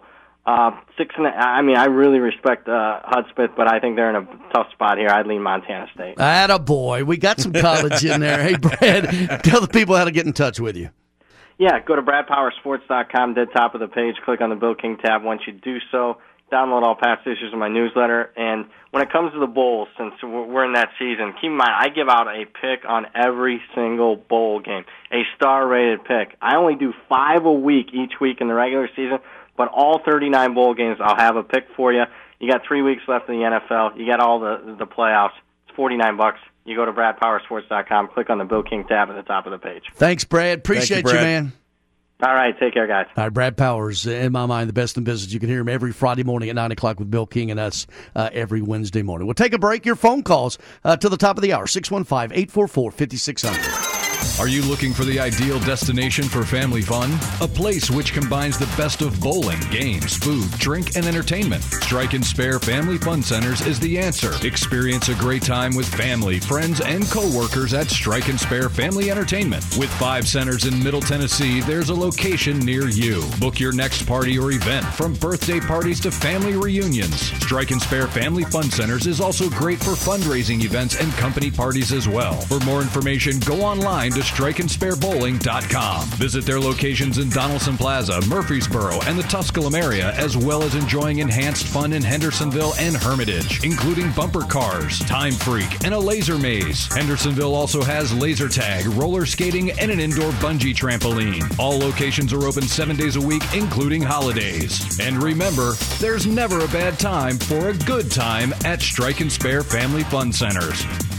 I really respect Hudspeth, but I think they're in a tough spot here. I'd lean Montana State. Attaboy. We got some college in there. Hey, Brad, tell the people how to get in touch with you. Yeah, go to BradPowerSports.com, dead top of the page. Click on the Bill King tab. Once you do so, download all past issues of my newsletter. And when it comes to the bowls, since we're in that season, keep in mind, I give out a pick on every single bowl game, a star-rated pick. I only do 5 a week each week in the regular season, but all 39 bowl games, I'll have a pick for you. You got 3 weeks left in the NFL. You got all the playoffs. It's $49. You go to BradPowerSports.com, click on the Bill King tab at the top of the page. Thanks, Brad. Appreciate you, man. All right, take care, guys. All right, Brad Powers, in my mind, the best in business. You can hear him every Friday morning at 9 o'clock with Bill King and us every Wednesday morning. We'll take a break. Your phone calls to the top of the hour, 615-844-5600. Are you looking for the ideal destination for family fun? A place which combines the best of bowling, games, food, drink, and entertainment. Strike and Spare Family Fun Centers is the answer. Experience a great time with family, friends, and co-workers at Strike and Spare Family Entertainment. With 5 centers in Middle Tennessee, there's a location near you. Book your next party or event, from birthday parties to family reunions. Strike and Spare Family Fun Centers is also great for fundraising events and company parties as well. For more information, go online to strikeandsparebowling.com. Visit their locations in Donaldson Plaza, Murfreesboro, and the Tusculum area, as well as enjoying enhanced fun in Hendersonville and Hermitage, including bumper cars, Time Freak, and a laser maze. Hendersonville also has laser tag, roller skating, and an indoor bungee trampoline. All locations are open 7 days a week, including holidays. And remember, there's never a bad time for a good time at Strike and Spare Family Fun Centers.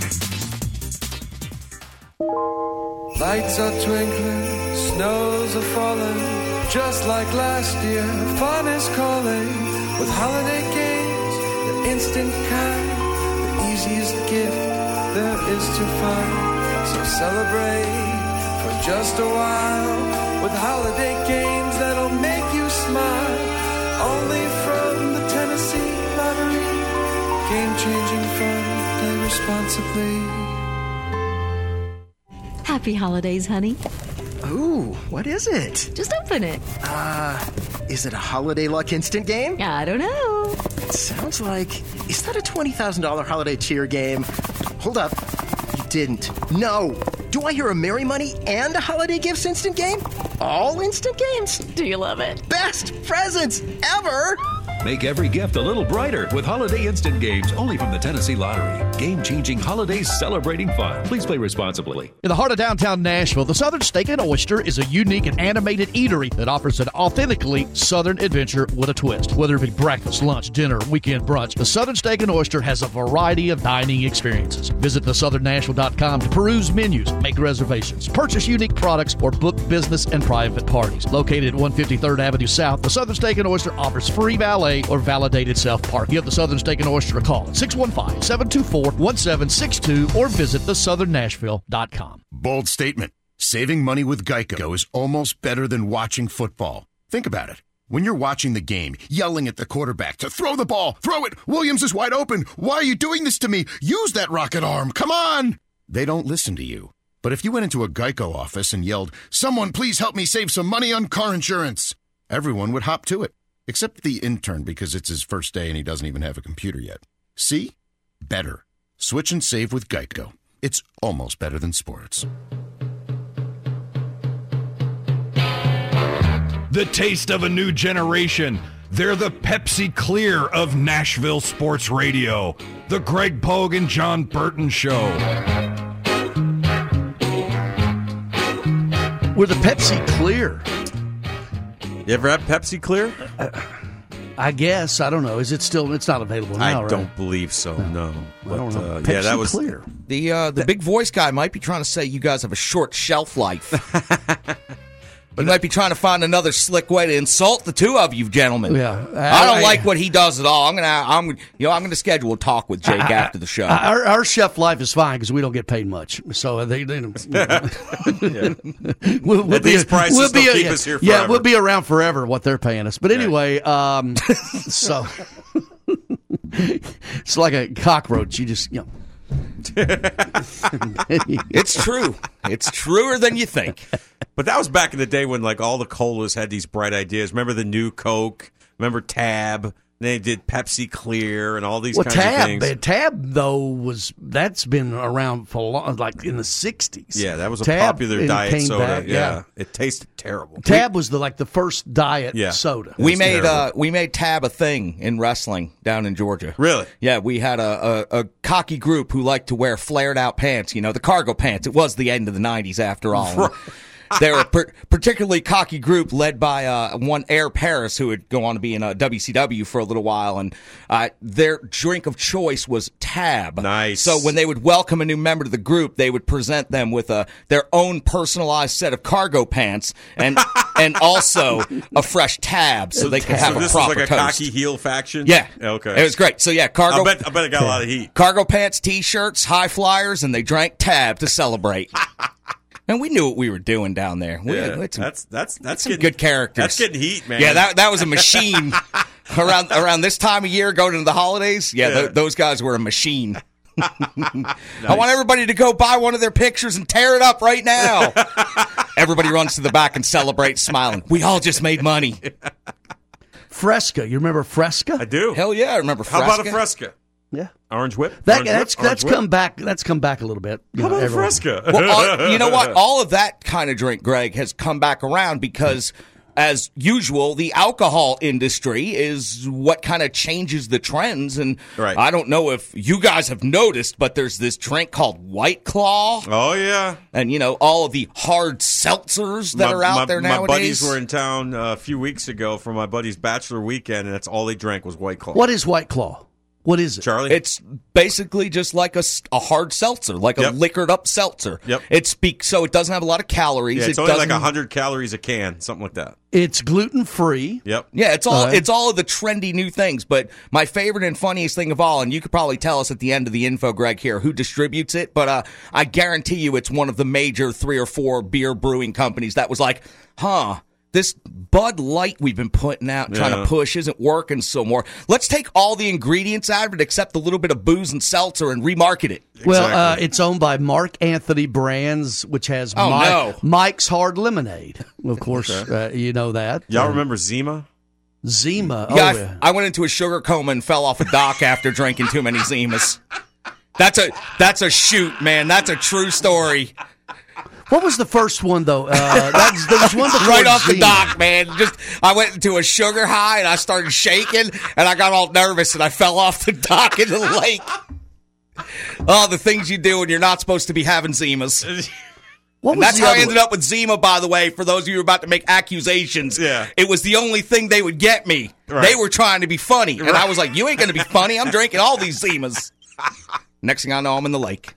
Lights are twinkling, snows are falling, just like last year. Fun is calling with holiday games, the instant kind, the easiest gift there is to find. So celebrate for just a while with holiday games that'll make you smile. Only from the Tennessee Lottery, game-changing fun, play responsibly. Happy holidays, honey. Ooh, what is it? Just open it. Is it a Holiday Luck instant game? I don't know. It sounds like... Is that a $20,000 holiday cheer game? Hold up. You didn't. No. Do I hear a Merry Money and a Holiday Gifts instant game? All instant games? Do you love it? Best presents ever! Make every gift a little brighter with Holiday Instant Games, only from the Tennessee Lottery. Game-changing holidays celebrating fun. Please play responsibly. In the heart of downtown Nashville, the Southern Steak and Oyster is a unique and animated eatery that offers an authentically Southern adventure with a twist. Whether it be breakfast, lunch, dinner, weekend brunch, the Southern Steak and Oyster has a variety of dining experiences. Visit thesouthernnashville.com to peruse menus, make reservations, purchase unique products, or book business and private parties. Located at 153rd Avenue South, the Southern Steak and Oyster offers free valet or validated self-park. Give the Southern Steak and Oyster a call at 615-724-1762 or visit thesouthernnashville.com. Bold statement. Saving money with Geico is almost better than watching football. Think about it. When you're watching the game, yelling at the quarterback to throw the ball, throw it, Williams is wide open, why are you doing this to me? Use that rocket arm, come on! They don't listen to you. But if you went into a Geico office and yelled, someone please help me save some money on car insurance, everyone would hop to it. Except the intern, because it's his first day and he doesn't even have a computer yet. See? Better. Switch and save with Geico. It's almost better than sports. The taste of a new generation. They're the Pepsi Clear of Nashville sports radio. The Greg Pogue and John Burton Show. We're the Pepsi Clear. You ever had Pepsi Clear? I guess. I don't know. Is it still? It's not available now, I don't believe so. No. But, I don't know. Pepsi that was Clear. The big voice guy might be trying to say you guys have a short shelf life. He might be trying to find another slick way to insult the two of you gentlemen. Yeah, I don't like what he does at all. I'm gonna schedule a talk with Jake after the show. Our chef life is fine because we don't get paid much. So they we'll At these prices, they'll keep us here forever. Yeah, we'll be around forever. What they're paying us, but anyway, so it's like a cockroach. You just It's true. It's truer than you think. But that was back in the day when like all the colas had these bright ideas. Remember the new Coke? Remember Tab? They did Pepsi Clear and all these kinds of things. Tab though that's been around for long, like in the 60s. Yeah, that was a Tab popular diet soda. back, yeah, it tasted terrible. Tab was the first diet soda. We made Tab a thing in wrestling down in Georgia. Really? Yeah, we had a cocky group who liked to wear flared out pants. You know, the cargo pants. It was the end of the 90s after all. They were a particularly cocky group led by one Air Paris, who would go on to be in WCW for a little while, and their drink of choice was Tab. Nice. So when they would welcome a new member to the group, they would present them with their own personalized set of cargo pants and also a fresh Tab, so they could have a proper was like a toast. cocky heel faction? Yeah. Okay. It was great. So yeah, cargo. I bet it got a lot of heat. Cargo pants, T-shirts, high flyers, and they drank Tab to celebrate. And we knew what we were doing down there. That's getting good characters. That's getting heat, man. Yeah, that was a machine. around this time of year, going into the holidays. Yeah, those guys were a machine. Nice. I want everybody to go buy one of their pictures and tear it up right now. Everybody runs to the back and celebrates, smiling. We all just made money. Fresca, you remember Fresca? I do. Hell yeah, I remember Fresca. How about a Fresca? Yeah. Orange Whip? That's come back. That's come back a little bit. How about a Fresca? Well, you know what? All of that kind of drink, Greg, has come back around because, as usual, the alcohol industry is what kind of changes the trends. And right. I don't know if you guys have noticed, but there's this drink called White Claw. Oh, yeah. And, all of the hard seltzers that are out there nowadays. My buddies were in town a few weeks ago for my buddy's bachelor weekend, and that's all they drank was White Claw. What is White Claw? What is it? Charlie? It's basically just like a hard seltzer, like a liquored up seltzer. Yep. So it doesn't have a lot of calories. Yeah, it's only like 100 calories a can, something like that. It's gluten-free. Yep. Yeah, it's all of the trendy new things. But my favorite and funniest thing of all, and you could probably tell us at the end of the info, Greg, here, who distributes it. But I guarantee you it's one of the major 3 or 4 beer brewing companies that was like, this Bud Light we've been putting out, trying to push, isn't working so more. Let's take all the ingredients out of it except a little bit of booze and seltzer and remarket it. Well, it's owned by Mark Anthony Brands, which has Mike's Hard Lemonade. Of course, you know that. Y'all remember Zima? Zima. Yeah, I went into a sugar coma and fell off a dock after drinking too many Zimas. That's a shoot, man. That's a true story. What was the first one, though? There was one before right off Zima. the dock, man. I went into a sugar high, and I started shaking, and I got all nervous, and I fell off the dock into the lake. Oh, the things you do when you're not supposed to be having Zimas. And that's how I ended up with Zima, by the way, for those of you who are about to make accusations. Yeah. It was the only thing they would get me. Right. They were trying to be funny, and I was like, you ain't going to be funny. I'm drinking all these Zimas. Next thing I know, I'm in the lake.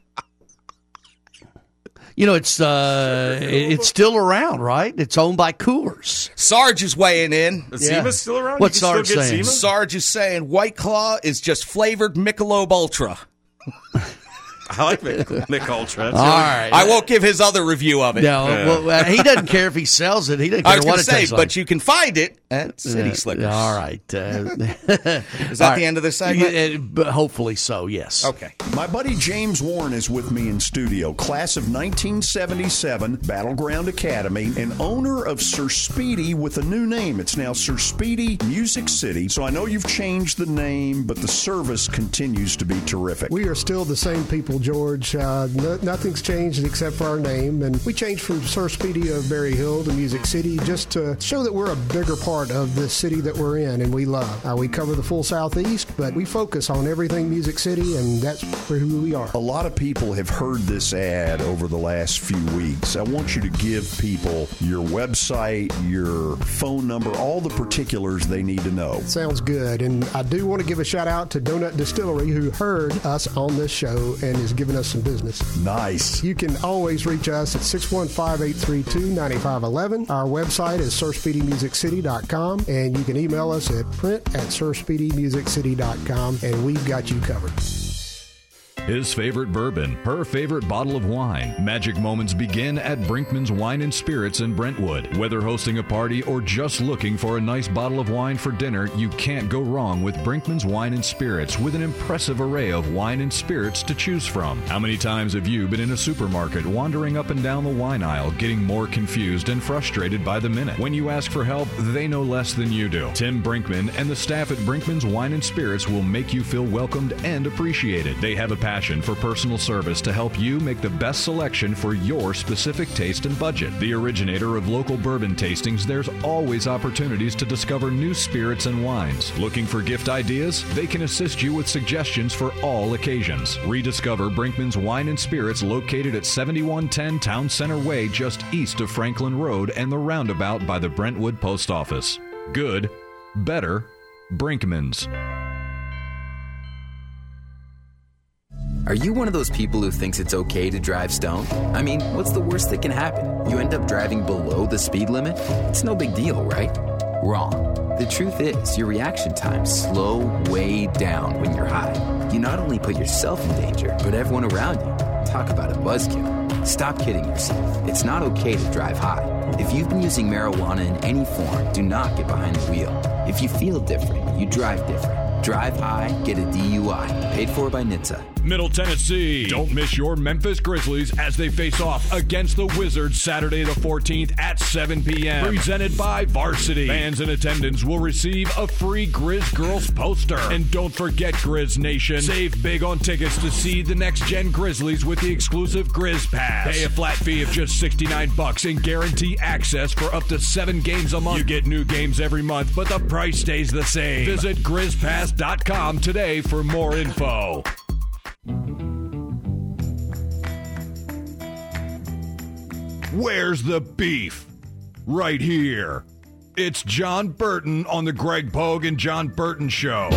It's still around, right? It's owned by Coors. Sarge is weighing in. Is Zima still around? What's Sarge saying? Sarge is saying White Claw is just flavored Michelob Ultra. I like Mick Ultra. All right. I won't give his other review of it. No, well, he doesn't care if he sells it. He doesn't care what it tastes like. But you can find it at City Slickers. All right. Is that the end of this segment? Hopefully so, yes. Okay. My buddy James Warren is with me in studio, class of 1977, Battleground Academy, and owner of Sir Speedy with a new name. It's now Sir Speedy Music City. So I know you've changed the name, but the service continues to be terrific. We are still the same people, George. Nothing's changed except for our name, and we changed from Sir Speedy of Berry Hill to Music City just to show that we're a bigger part of the city that we're in and we love. We cover the full Southeast, but we focus on everything Music City, and that's who we are. A lot of people have heard this ad over the last few weeks. I want you to give people your website, your phone number, all the particulars they need to know. Sounds good, and I do want to give a shout out to Donut Distillery, who heard us on this show and is has given us some business. Nice. You can always reach us at 615-832-9511. Our website is SirSpeedyMusicCity.com, and you can email us at print@SirSpeedyMusicCity.com, and we've got you covered. His favorite bourbon, her favorite bottle of wine. Magic moments begin at Brinkman's Wine and Spirits in Brentwood. Whether hosting a party or just looking for a nice bottle of wine for dinner, you can't go wrong with Brinkman's Wine and Spirits, with an impressive array of wine and spirits to choose from. How many times have you been in a supermarket wandering up and down the wine aisle, getting more confused and frustrated by the minute? When you ask for help, they know less than you do. Tim Brinkman and the staff at Brinkman's Wine and Spirits will make you feel welcomed and appreciated. They have a passion for personal service to help you make the best selection for your specific taste and budget. The originator of local bourbon tastings, there's always opportunities to discover new spirits and wines. Looking for gift ideas? They can assist you with suggestions for all occasions. Rediscover Brinkman's Wine and Spirits, located at 7110 Town Center Way, just east of Franklin Road and the roundabout by the Brentwood Post Office. Good, better, Brinkman's. Are you one of those people who thinks it's okay to drive stoned? I mean, what's the worst that can happen? You end up driving below the speed limit? It's no big deal, right? Wrong. The truth is, your reaction times slow way down when you're high. You not only put yourself in danger, but everyone around you. Talk about a buzzkill. Stop kidding yourself. It's not okay to drive high. If you've been using marijuana in any form, do not get behind the wheel. If you feel different, you drive different. Drive high, get a DUI. Paid for by NHTSA. Middle Tennessee. Don't miss your Memphis Grizzlies as they face off against the Wizards Saturday the 14th at 7 p.m. Presented by Varsity. Fans in attendance will receive a free Grizz Girls poster. And don't forget, Grizz Nation, save big on tickets to see the Next Gen Grizzlies with the exclusive Grizz Pass. Pay a flat fee of just $69 and guarantee access for up to 7 games a month. You get new games every month, but the price stays the same. Visit GrizzPass.com today for more info. Where's the beef? Right here. It's John Burton on the Greg Pogue and John Burton Show.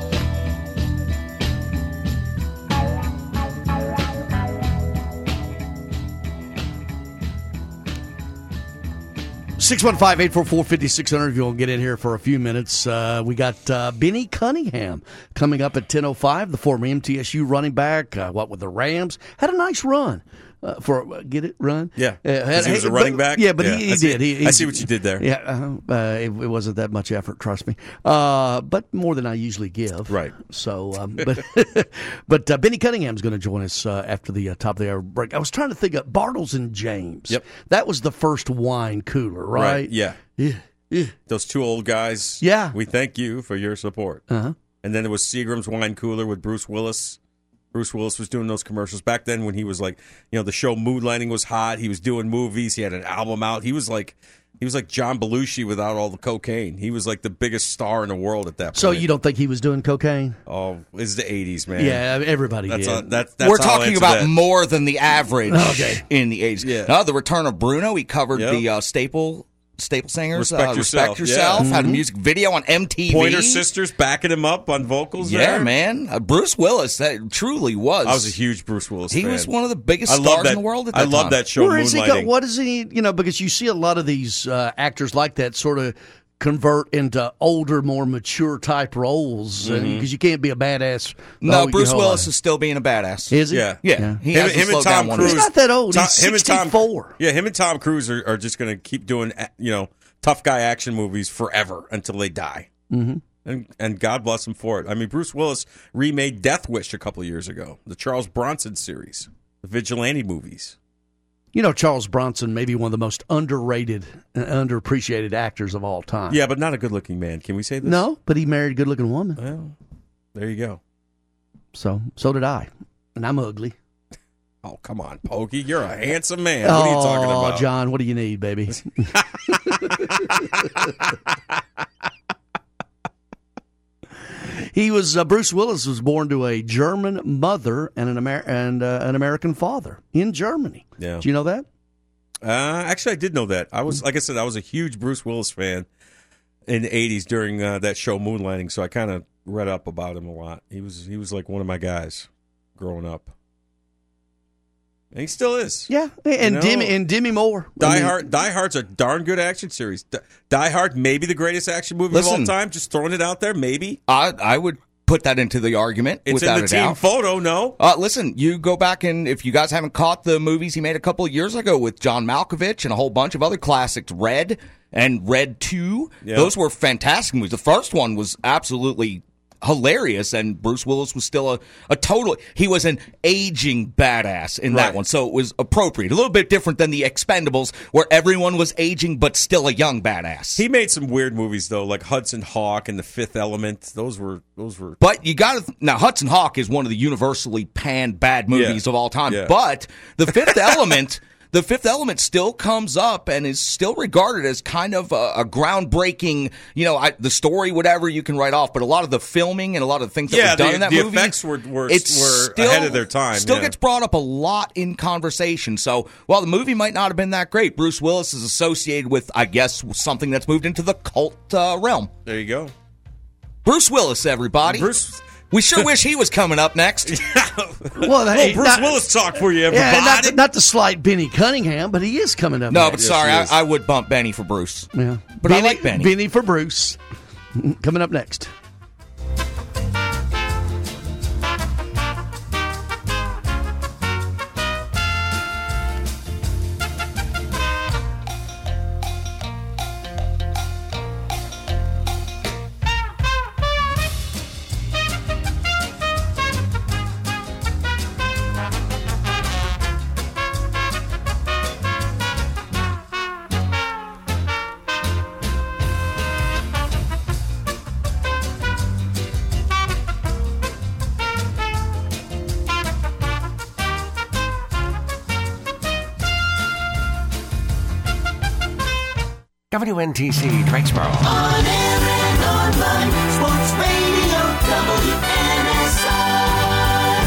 615-844-5600 if you want to get in here for a few minutes. We got Benny Cunningham coming up at 10:05, the former MTSU running back, with the Rams. Had a nice run. Get it? Run? Yeah. He was a running back? Yeah, but he did. I see what you did there. Yeah, it wasn't that much effort, trust me. But more than I usually give. Right. So, but Benny Cunningham's going to join us after the top of the hour break. I was trying to think of Bartles and James. Yep. That was the first wine cooler, right? Yeah. Yeah. Those two old guys. Yeah. We thank you for your support. Uh-huh. And then there was Seagram's Wine Cooler with Bruce Willis. Bruce Willis was doing those commercials back then when he was like, the show Mood Lighting was hot. He was doing movies. He had an album out. He was like John Belushi without all the cocaine. He was like the biggest star in the world at that point. So you don't think he was doing cocaine? Oh, it's the 80s, man. Yeah, everybody did. We're talking about more than the average in the 80s. Yeah. The return of Bruno, he covered the Staple Singers. Respect Yourself. Yeah. Had a Mm-hmm. music video on MTV. Pointer Sisters backing him up on vocals Yeah, there. man. Bruce Willis, that truly was. I was a huge Bruce Willis fan. He was one of the biggest stars in the world at that time. I love that show, Where is he? Moonlighting. What is he? Because you see a lot of these actors like that sort of convert into older, more mature type roles because you can't be a badass. No, Bruce Willis is still being a badass. Is he? Yeah. He him and Tom Cruise. He's not that old. He's 64. Him and Tom Cruise are just going to keep doing, tough guy action movies forever until they die. Mm-hmm. And God bless him for it. I mean, Bruce Willis remade Death Wish a couple of years ago, the Charles Bronson series, the Vigilante movies. Charles Bronson may be one of the most underrated and underappreciated actors of all time. Yeah, but not a good-looking man. Can we say this? No, but he married a good-looking woman. Well, there you go. So did I. And I'm ugly. Oh, come on, Pokey. You're a handsome man. What are you talking about? Oh, John, what do you need, baby? Bruce Willis was born to a German mother and an American father in Germany. Yeah. Do you know that? Actually, I did know that. I was, like I said, I was a huge Bruce Willis fan in the 80s during that show Moonlighting, so I kind of read up about him a lot. He was like one of my guys growing up. And he still is. Yeah, and Demi Moore. Die Hard's a darn good action series. Die Hard, maybe the greatest action movie of all time. Just throwing it out there, maybe. I would put that into the argument. It's without in the team doubt. photo, no? Listen, you go back and if you guys haven't caught the movies he made a couple of years ago with John Malkovich and a whole bunch of other classics, Red and Red 2, those were fantastic movies. The first one was absolutely hilarious, and Bruce Willis was still a total. He was an aging badass in that one, so it was appropriate. A little bit different than the Expendables, where everyone was aging but still a young badass. He made some weird movies though, like Hudson Hawk and The Fifth Element. Those were. But you got to now. Hudson Hawk is one of the universally panned bad movies of all time. Yeah. But The Fifth Element. The Fifth Element still comes up and is still regarded as kind of a groundbreaking, the story, whatever you can write off, but a lot of the filming and a lot of the things that were done in that movie. The effects were ahead of their time. Still gets brought up a lot in conversation. So while the movie might not have been that great, Bruce Willis is associated with, I guess, something that's moved into the cult realm. There you go. Bruce Willis, everybody. We sure wish he was coming up next. Well, Bruce Willis talk for you, everybody. Yeah, not to slight Benny Cunningham, but he is coming up. No, next. but sorry, I would bump Benny for Bruce. Yeah, but I like Benny. Benny for Bruce. Coming up next. WNTC Tradesboro. On air and online, Sports Radio WNSR.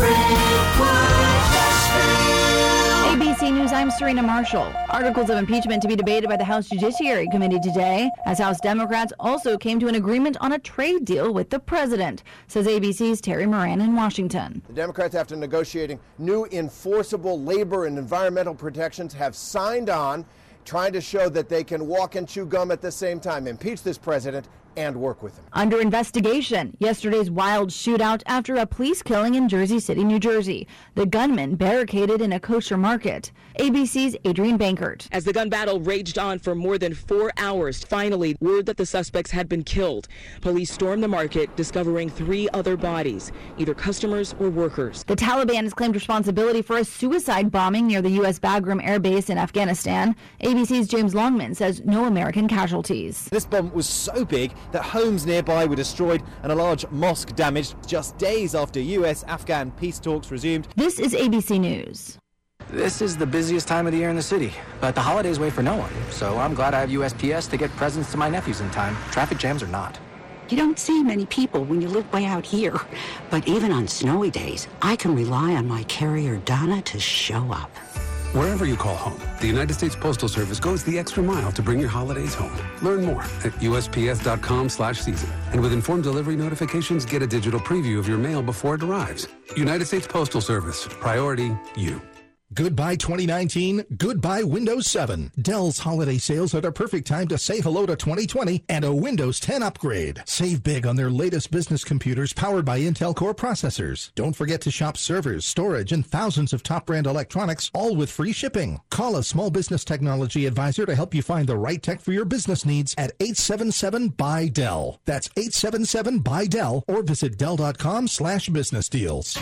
ABC News, I'm Serena Marshall. Articles of impeachment to be debated by the House Judiciary Committee today, as House Democrats also came to an agreement on a trade deal with the president, says ABC's Terry Moran in Washington. The Democrats, after negotiating new enforceable labor and environmental protections, have signed on, trying to show that they can walk and chew gum at the same time, impeach this president and work with him. Under investigation, yesterday's wild shootout after a police killing in Jersey City, New Jersey. The gunman barricaded in a kosher market. ABC's Adrienne Bankert. As the gun battle raged on for more than 4 hours, finally, word that the suspects had been killed. Police stormed the market, discovering 3 other bodies, either customers or workers. The Taliban has claimed responsibility for a suicide bombing near the U.S. Bagram Air Base in Afghanistan. ABC's James Longman says no American casualties. This bomb was so big that homes nearby were destroyed and a large mosque damaged just days after U.S.-Afghan peace talks resumed. This is ABC News. This is the busiest time of the year in the city, but the holidays wait for no one, so I'm glad I have USPS to get presents to my nephews in time. Traffic jams or not. You don't see many people when you live way out here, but even on snowy days, I can rely on my carrier Donna to show up. Wherever you call home, the United States Postal Service goes the extra mile to bring your holidays home. Learn more at USPS.com/season. And with informed delivery notifications, get a digital preview of your mail before it arrives. United States Postal Service. Priority you. Goodbye 2019, goodbye Windows 7. Dell's holiday sales are the perfect time to say hello to 2020 and a Windows 10 upgrade. Save big on their latest business computers powered by Intel Core processors. Don't forget to shop servers, storage, and thousands of top brand electronics, all with free shipping. Call a small business technology advisor to help you find the right tech for your business needs at 877-BUY-DELL. That's 877-BUY-DELL or visit Dell.com/business deals.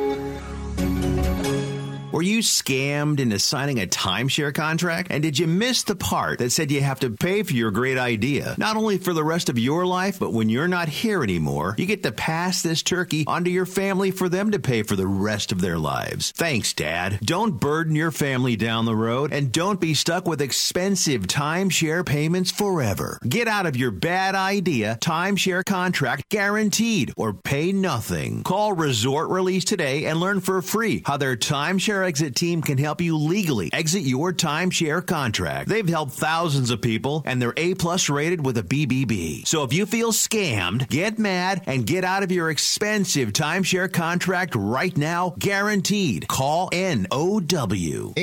Were you scammed into signing a timeshare contract? And did you miss the part that said you have to pay for your great idea? Not only for the rest of your life, but when you're not here anymore, you get to pass this turkey onto your family for them to pay for the rest of their lives. Thanks, Dad. Don't burden your family down the road, and don't be stuck with expensive timeshare payments forever. Get out of your bad idea timeshare contract guaranteed or pay nothing. Call Resort Release today and learn for free how their timeshare ShareExit team can help you legally exit your timeshare contract. They've helped thousands of people, and they're A-plus rated with a BBB. So if you feel scammed, get mad, and get out of your expensive timeshare contract right now, guaranteed. Call NOW.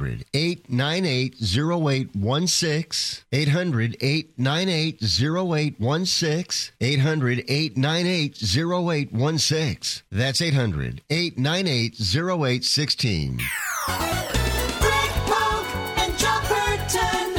800-898-0816. 800-898-0816. 800-898-0816. That's 800-898-0816. Greg Polk and John Burton,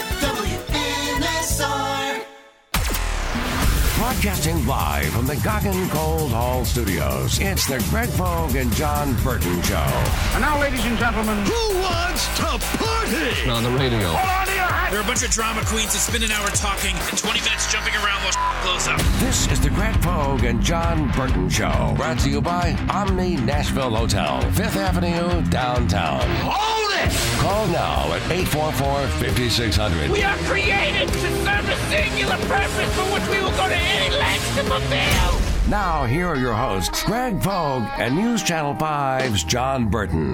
WNSR. Broadcasting live from the Goggin Cold Hall Studios, it's the Greg Polk and John Burton Show. And now, ladies and gentlemen, who wants to party? On the radio. hold on to your hat. There are a bunch of drama queens that spend an hour talking and 20 minutes jumping around while blows up. This is the Greg Polk and John Burton Show, brought to you by Omni Nashville Hotel, 5th Avenue, downtown. Hold it! Call now at 844-5600. We are created to serve a singular purpose for which we will go to any lengths to fulfill. Now, here are your hosts, Greg Polk and News Channel 5's John Burton.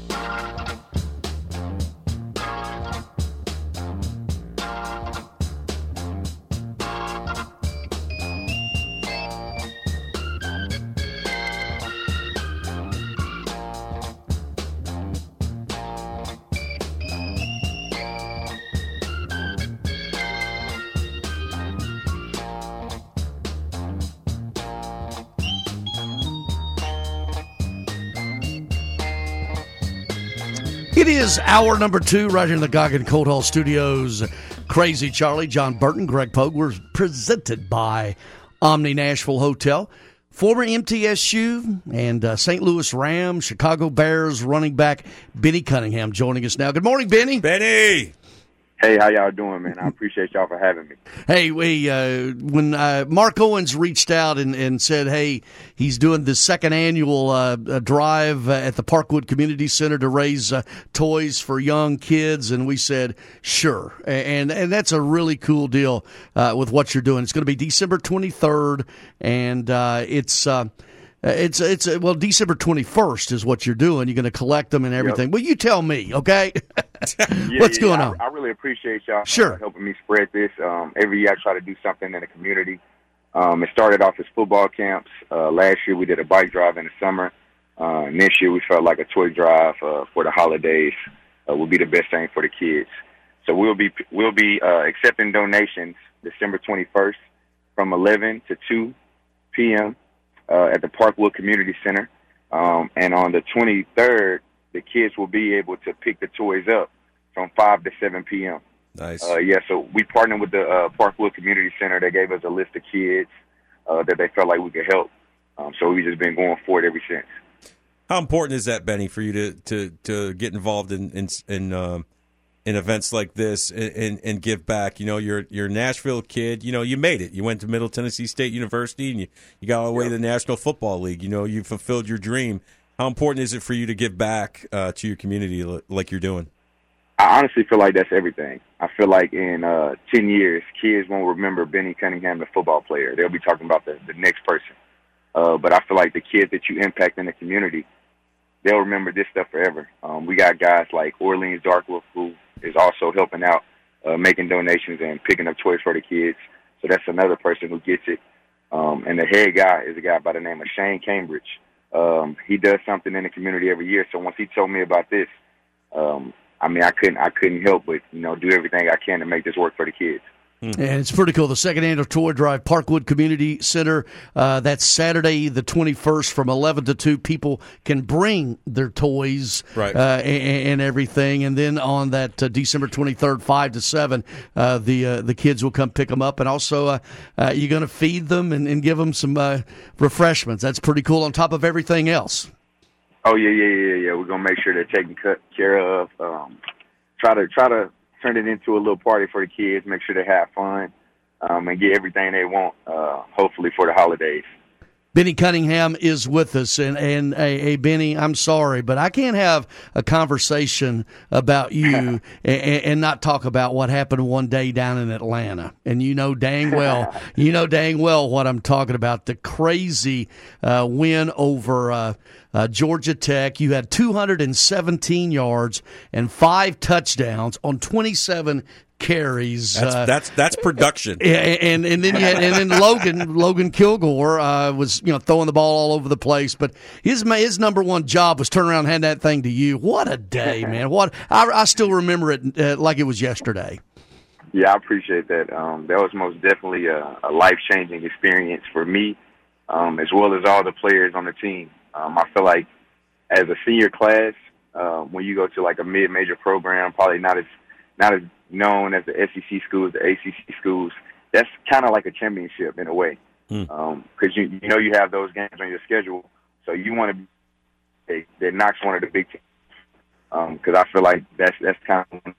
It is hour number 2 right here in the Goggin Cold Hall Studios. Crazy Charlie, John Burton, Greg Polk. We're presented by Omni Nashville Hotel. Former MTSU and St. Louis Rams, Chicago Bears running back Benny Cunningham joining us now. Good morning, Benny. Benny. Hey, how y'all doing, man? I appreciate y'all for having me. Hey, when Mark Owens reached out and said, hey, he's doing the second annual drive at the Parkwood Community Center to raise toys for young kids, and we said, sure. And that's a really cool deal with what you're doing. It's going to be December 23rd, and it's December 21st is what you're doing. You're going to collect them and everything. Yep. Well, you tell me, okay? What's going on? I really appreciate y'all helping me spread this. Every year I try to do something in the community. It started off as football camps. Last year we did a bike drive in the summer. And this year we felt like a toy drive for the holidays would be the best thing for the kids. So we'll be accepting donations December 21st from 11 to 2 p.m. At the Parkwood Community Center. And on the 23rd, the kids will be able to pick the toys up from 5 to 7 p.m. Nice. So we partnered with the Parkwood Community Center. They gave us a list of kids that they felt like we could help. So we've just been going for it ever since. How important is that, Benny, for you to get involved in events like this and give back? You know, you're a Nashville kid. You know, you made it. You went to Middle Tennessee State University, and you got all the way to the National Football League. You know, you fulfilled your dream. How important is it for you to give back to your community like you're doing? I honestly feel like that's everything. I feel like in 10 years, kids won't remember Benny Cunningham, the football player. They'll be talking about the next person. But I feel like the kids that you impact in the community, they'll remember this stuff forever. We got guys like Orleans Darkwolf, who is also helping out, making donations and picking up toys for the kids. So that's another person who gets it. And the head guy is a guy by the name of Shane Cambridge. He does something in the community every year. So once he told me about this, I couldn't help but, do everything I can to make this work for the kids. And it's pretty cool. The second annual toy drive, Parkwood Community Center. That's Saturday the 21st from 11 to 2. People can bring their toys and everything. And then on that December 23rd, 5 to 7, the kids will come pick them up. And also you're going to feed them and give them some refreshments. That's pretty cool on top of everything else. Oh, yeah. We're going to make sure they're taken care of. Try to turn it into a little party for the kids, make sure they have fun, and get everything they want, hopefully, for the holidays. Benny Cunningham is with us, and Benny, I'm sorry, but I can't have a conversation about you and not talk about what happened one day down in Atlanta. And you know dang well what I'm talking about. The crazy win over Georgia Tech. You had 217 yards and 5 touchdowns on 27 carries. That's production. And then you had, and then Logan Kilgore was throwing the ball all over the place. But his number one job was turn around and hand that thing to you. What a day, man! I still remember it like it was yesterday. Yeah, I appreciate that. That was most definitely a life-changing experience for me, as well as all the players on the team. I feel like as a senior class, when you go to like a mid-major program, probably not as known as the SEC schools, the ACC schools, that's kind of like a championship in a way. Because you have those games on your schedule, so you want to be that knocks one of the big teams. Because I feel like that's kind of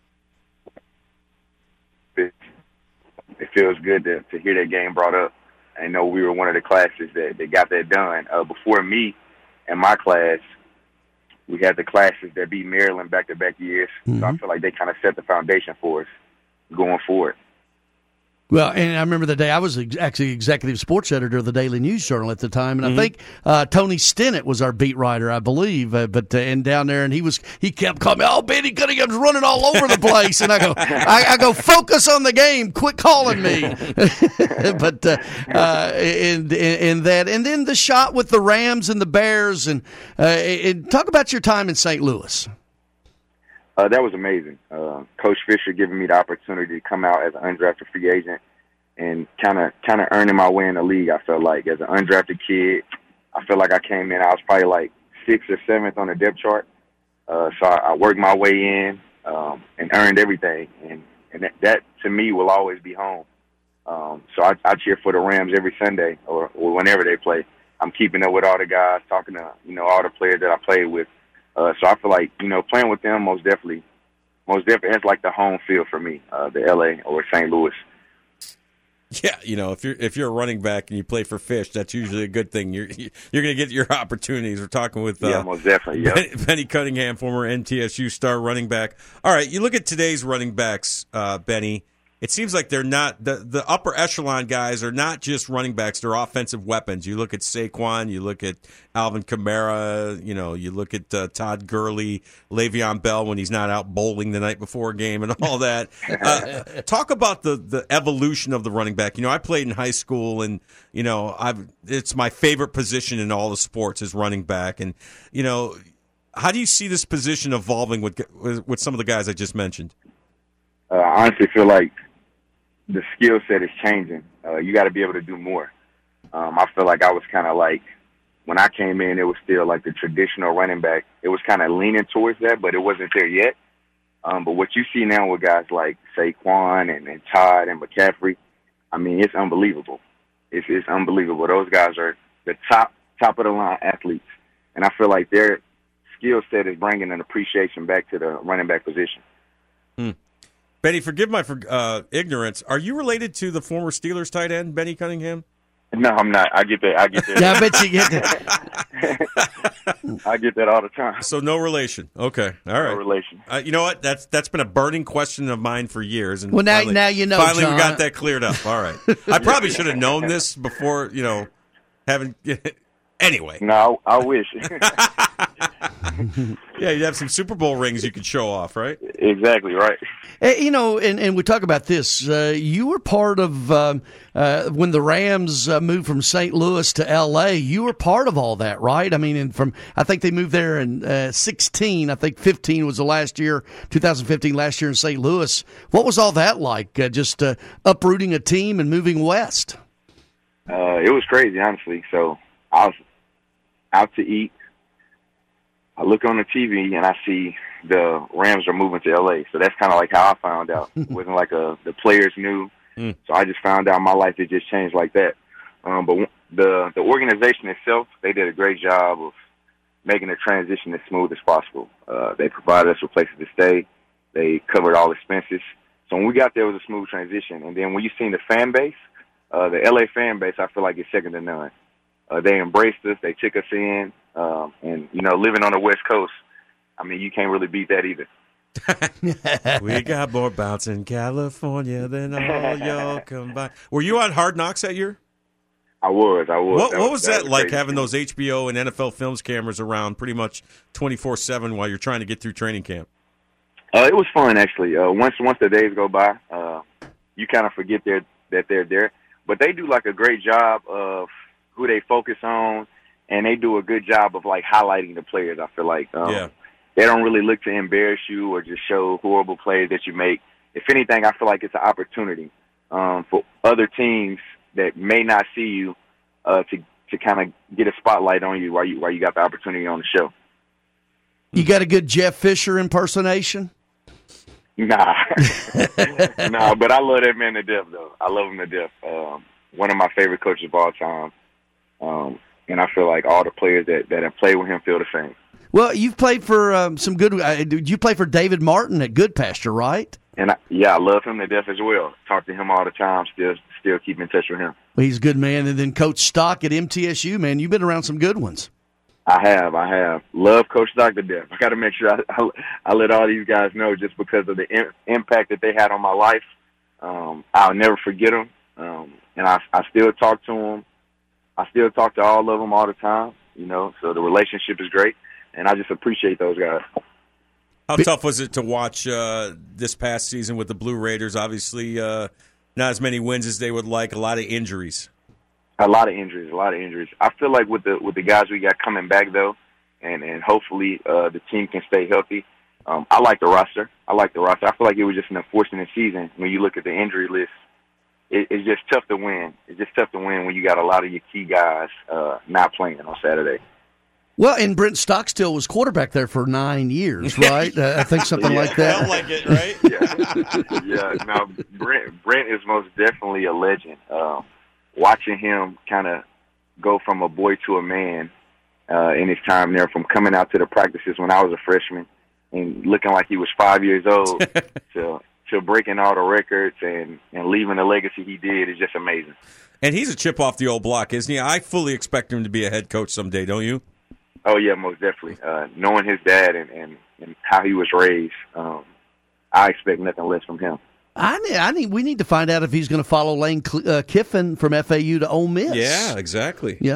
it feels good to hear that game brought up. I know we were one of the classes that got that done. Before me and my class, we had the classes that beat Maryland back-to-back years. So I feel like they kind of set the foundation for us going forward. Well, and I remember the day I was actually executive sports editor of the Daily News Journal at the time, and I think Tony Stennett was our beat writer, I believe. And down there, and he kept calling me, "Oh, Benny Cunningham's running all over the place," and I go, focus on the game, quit calling me. But in that, and then the shot with the Rams and the Bears, and talk about your time in St. Louis. That was amazing. Coach Fisher giving me the opportunity to come out as an undrafted free agent and kind of earning my way in the league. I felt like as an undrafted kid, I felt like I came in. I was probably like 6th or 7th on the depth chart. So I worked my way in and earned everything. And that to me will always be home. So I cheer for the Rams every Sunday or whenever they play. I'm keeping up with all the guys, talking to all the players that I played with. So I feel like, playing with them most definitely it's like the home field for me, the LA or St. Louis. Yeah, if you're a running back and you play for Fish, that's usually a good thing. You're going to get your opportunities. We're talking with most definitely. Yep. Benny Cunningham, former NTSU star running back. All right, you look at today's running backs, Benny. It seems like they're not the upper echelon guys are not just running backs; they're offensive weapons. You look at Saquon, you look at Alvin Kamara, you look at Todd Gurley, Le'Veon Bell when he's not out bowling the night before a game, and all that. Talk about the evolution of the running back. I played in high school, and it's my favorite position in all the sports is running back. And how do you see this position evolving with some of the guys I just mentioned? I honestly feel like the skill set is changing. You got to be able to do more. I feel like I was kind of like, when I came in, it was still like the traditional running back. It was kind of leaning towards that, but it wasn't there yet. But what you see now with guys like Saquon and Todd and McCaffrey, I mean, it's unbelievable. It's unbelievable. Those guys are the top of the line athletes. And I feel like their skill set is bringing an appreciation back to the running back position. Benny, forgive my ignorance. Are you related to the former Steelers tight end, Benny Cunningham? No, I'm not. I get that. Yeah, I bet you get that. I get that all the time. So no relation. Okay, all right. No relation. You know what? That's been a burning question of mine for years. And now finally, John. We got that cleared up. All right. I probably should have known this before. Having anyway. No, I wish. Yeah, you'd have some Super Bowl rings you could show off, right? Exactly, right. And we talk about this. You were part of when the Rams moved from St. Louis to L.A., you were part of all that, right? I mean, I think they moved there in 16. I think 15 was the last year, 2015, last year in St. Louis. What was all that like, just uprooting a team and moving west? It was crazy, honestly. So I was out to eat. I look on the TV and I see the Rams are moving to L.A. So that's kind of like how I found out. It wasn't like the players knew. So I just found out my life had just changed like that. But the organization itself, they did a great job of making the transition as smooth as possible. They provided us with places to stay. They covered all expenses. So when we got there, it was a smooth transition. And then when you seen the fan base, the L.A. fan base, I feel like it's second to none. They embraced us. They took us in. And, living on the West Coast, I mean, you can't really beat that either. We got more bounce in California than all y'all combined. Were you on Hard Knocks that year? I was. What was that like, crazy. having those HBO and NFL Films cameras around pretty much 24/7 while you're trying to get through training camp? It was fun, actually. Once the days go by, you kind of forget that they're there. But they do like a great job of who they focus on, and they do a good job of like highlighting the players. I feel like they don't really look to embarrass you or just show horrible plays that you make. If anything, I feel like it's an opportunity for other teams that may not see you to kind of get a spotlight on you while you got the opportunity on the show. You got a good Jeff Fisher impersonation? Nah, but I love that man to death, though. I love him to death. One of my favorite coaches of all time, and I feel like all the players that have played with him feel the same. Well, you've played for some good. You played for David Martin at Goodpasture, right? And I love him to death as well. Talk to him all the time. Still keep in touch with him. Well, he's a good man. And then Coach Stock at MTSU, man, you've been around some good ones. I have. Love Coach Stock to death. I got to make sure I let all these guys know, just because of the impact that they had on my life. I'll never forget them. And I still talk to them. I still talk to all of them all the time, so the relationship is great. And I just appreciate those guys. How tough was it to watch this past season with the Blue Raiders? Obviously, not as many wins as they would like. A lot of injuries. A lot of injuries. I feel like with the guys we got coming back, though, and hopefully the team can stay healthy. I like the roster. I feel like it was just an unfortunate season. When you look at the injury list, it's just tough to win. It's just tough to win when you got a lot of your key guys not playing on Saturday. Well, and Brent Stockstill was quarterback there for 9 years, right? I think something like that. Felt like it, right? Yeah. No, Brent is most definitely a legend. Watching him kind of go from a boy to a man in his time there, from coming out to the practices when I was a freshman and looking like he was 5 years old to breaking all the records and leaving the legacy he did, is just amazing. And he's a chip off the old block, isn't he? I fully expect him to be a head coach someday, don't you? Oh, yeah, most definitely. Knowing his dad and how he was raised, I expect nothing less from him. I think we need to find out if he's going to follow Lane Kiffin from FAU to Ole Miss. Yeah, exactly. Yeah.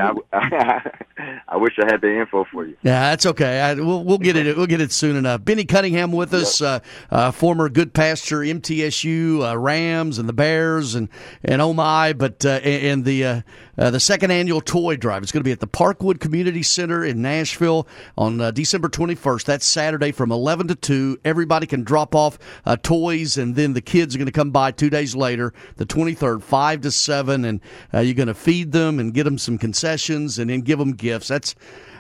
I wish I had the info for you. Yeah, that's okay. We'll get it. We'll get it soon enough. Benny Cunningham with us, former Goodpasture, MTSU, Rams, and the Bears, and oh my! But and the second annual toy drive. It's going to be at the Parkwood Community Center in Nashville on December 21st. That's Saturday from 11 to 2. Everybody can drop off toys, and then the kids are going to come by 2 days later, the 23rd, 5 to 7, and you're going to feed them and get them some concessions, and then give them gifts. That's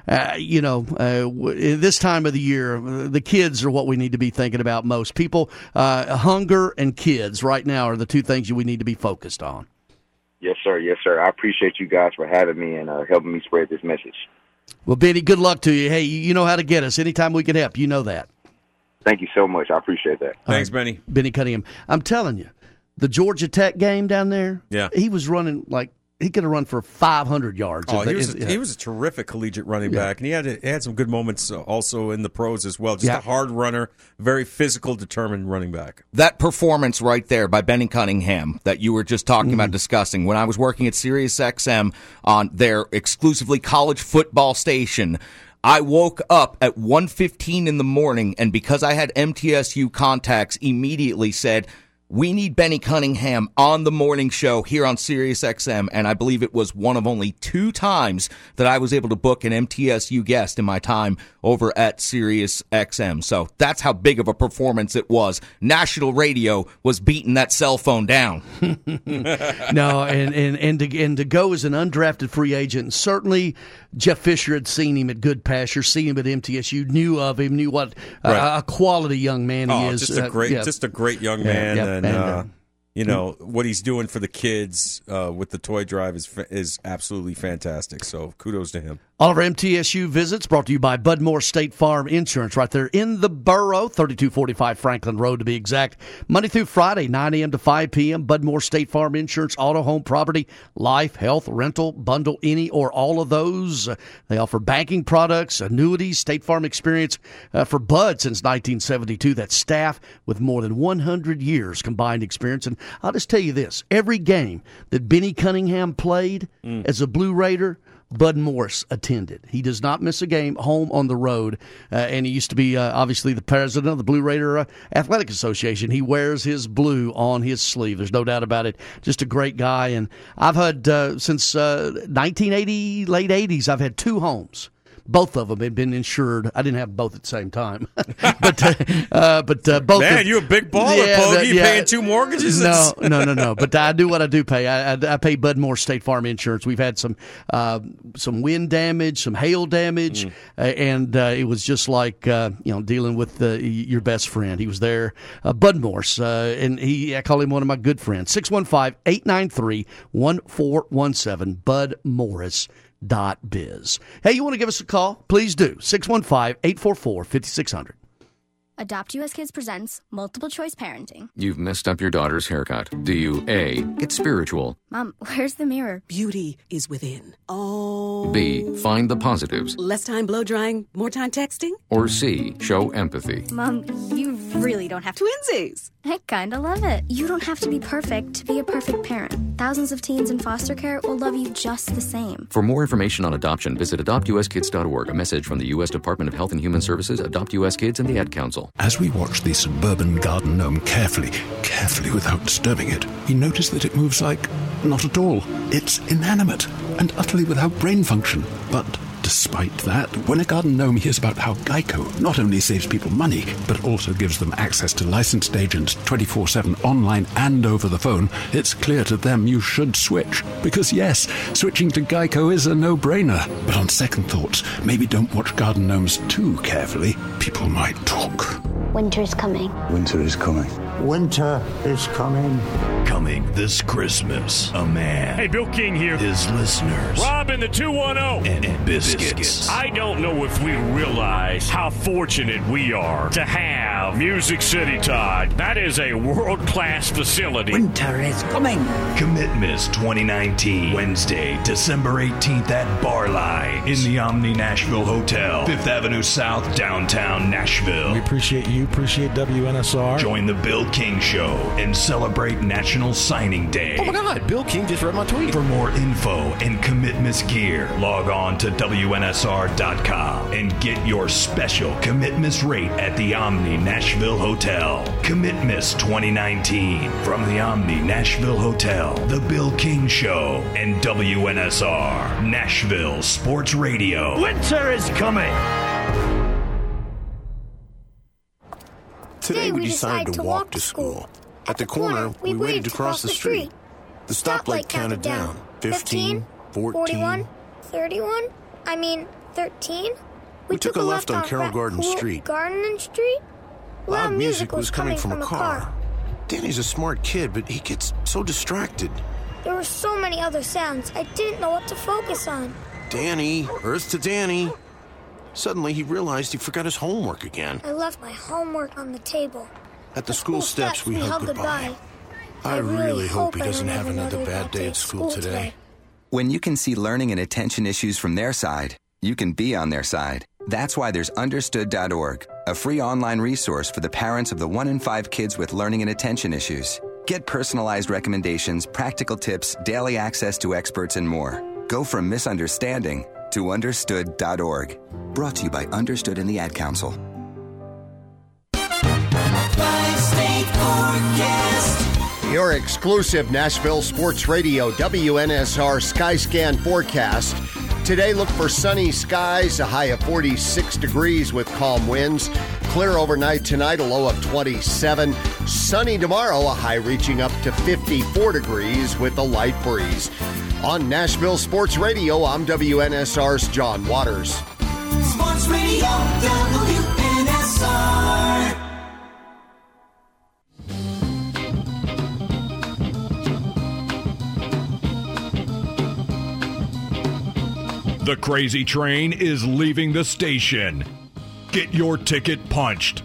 this time of the year, the kids are what we need to be thinking about most. People, hunger and kids right now are the two things we need to be focused on. Yes, sir. I appreciate you guys for having me and helping me spread this message. Well, Benny, good luck to you. Hey, you know how to get us. Anytime we can help, you know that. Thank you so much. I appreciate that. Thanks, Benny. Benny Cunningham. I'm telling you, the Georgia Tech game down there, he was running like he could have run for 500 yards. Oh, he was a terrific collegiate running back, and he had some good moments also in the pros as well. Just a hard runner, very physical, determined running back. That performance right there by Benny Cunningham that you were just talking about discussing, when I was working at SiriusXM on their exclusively college football station, I woke up at 1:15 in the morning, and because I had MTSU contacts, immediately said, we need Benny Cunningham on the morning show here on SiriusXM, and I believe it was one of only 2 times that I was able to book an MTSU guest in my time over at SiriusXM. So that's how big of a performance it was. National radio was beating that cell phone down. No, and to go as an undrafted free agent, certainly Jeff Fisher had seen him at Goodpasture, seen him at MTSU, knew of him, knew what a quality young man he is. Just a great young man. And what he's doing for the kids with the toy drive is absolutely fantastic. So kudos to him. All of our MTSU visits brought to you by Bud Moore State Farm Insurance right there in the borough, 3245 Franklin Road to be exact. Monday through Friday, 9 a.m. to 5 p.m. Bud Moore State Farm Insurance, auto, home, property, life, health, rental, bundle, any or all of those. They offer banking products, annuities, State Farm experience for Bud since 1972. That's staff with more than 100 years combined experience. And I'll just tell you this, every game that Benny Cunningham played as a Blue Raider, Bud Morris attended. He does not miss a game, home on the road, and he used to be obviously the president of the Blue Raider Athletic Association. He wears his blue on his sleeve. There's no doubt about it. Just a great guy, and I've had since 1980, late 80s, I've had 2 homes. Both of them had been insured. I didn't have both at the same time, but both. Man, you a big baller, Pogie. You paying 2 mortgages? No. But I do what I do pay. I pay Bud Moore State Farm Insurance. We've had some wind damage, some hail damage, and it was just like dealing with your best friend. He was there, Bud Morse, and I call him one of my good friends. 615-893-1417. Bud Morris. .biz. Hey, you want to give us a call? Please do. 615-844-5600. Adopt US Kids presents Multiple Choice Parenting. You've messed up your daughter's haircut. Do you A, get spiritual? Mom, where's the mirror? Beauty is within. Oh. B, find the positives? Less time blow drying, more time texting? Or C, show empathy? Mom, you really don't have to. Twinsies. I kind of love it. You don't have to be perfect to be a perfect parent. Thousands of teens in foster care will love you just the same. For more information on adoption, visit adoptuskids.org. A message from the U.S. Department of Health and Human Services, Adopt U.S. Kids, and the Ad Council. As we watch the suburban garden gnome carefully without disturbing it, we notice that it moves like not at all. It's inanimate and utterly without brain function. But despite that, when a garden gnome hears about how Geico not only saves people money, but also gives them access to licensed agents 24/7 online and over the phone, it's clear to them you should switch. Because yes, switching to Geico is a no-brainer. But on second thoughts, maybe don't watch garden gnomes too carefully. People might talk. Winter's coming. Winter is coming. Winter is coming. Coming this Christmas, a man. Hey, Bill King here. His listeners. Rob in the 210. And biscuits. I don't know if we realize how fortunate we are to have Music City, Todd. That is a world-class facility. Winter is coming. Commitments 2019. Wednesday, December 18th at Barline in the Omni Nashville Hotel. 5th Avenue South, downtown Nashville. We appreciate you. Appreciate WNSR. Join the Bill King Show and celebrate National Signing Day. Oh my God, Bill King just read my tweet. For more info and Commitments gear, log on to WNSR.com and get your special Commitments rate at the Omni Nashville Hotel. Commitments 2019 from the Omni Nashville Hotel, The Bill King Show, and WNSR, Nashville Sports Radio. Winter is coming. Today we decided to walk to school. At the corner, we waited to cross the street. The stoplight counted down. 15, 14, 31, 13. We took a left on Carroll Garden Street. Garden Street? Loud music was coming from a car. Danny's a smart kid, but he gets so distracted. There were so many other sounds, I didn't know what to focus on. Danny, Earth to Danny. Suddenly, he realized he forgot his homework again. I left my homework on the table. At the school steps, we held goodbye. I really hope he doesn't have another bad day at school today. When you can see learning and attention issues from their side, you can be on their side. That's why there's Understood.org, a free online resource for the parents of the 1 in 5 kids with learning and attention issues. Get personalized recommendations, practical tips, daily access to experts, and more. Go from misunderstanding to Understood.org. Brought to you by Understood and the Ad Council. Your exclusive Nashville Sports Radio WNSR Skyscan forecast. Today, look for sunny skies, a high of 46 degrees with calm winds. Clear overnight tonight, a low of 27. Sunny tomorrow, a high reaching up to 54 degrees with a light breeze. On Nashville Sports Radio, I'm WNSR's John Waters. Sports Radio WNSR. The crazy train is leaving the station. Get your ticket punched.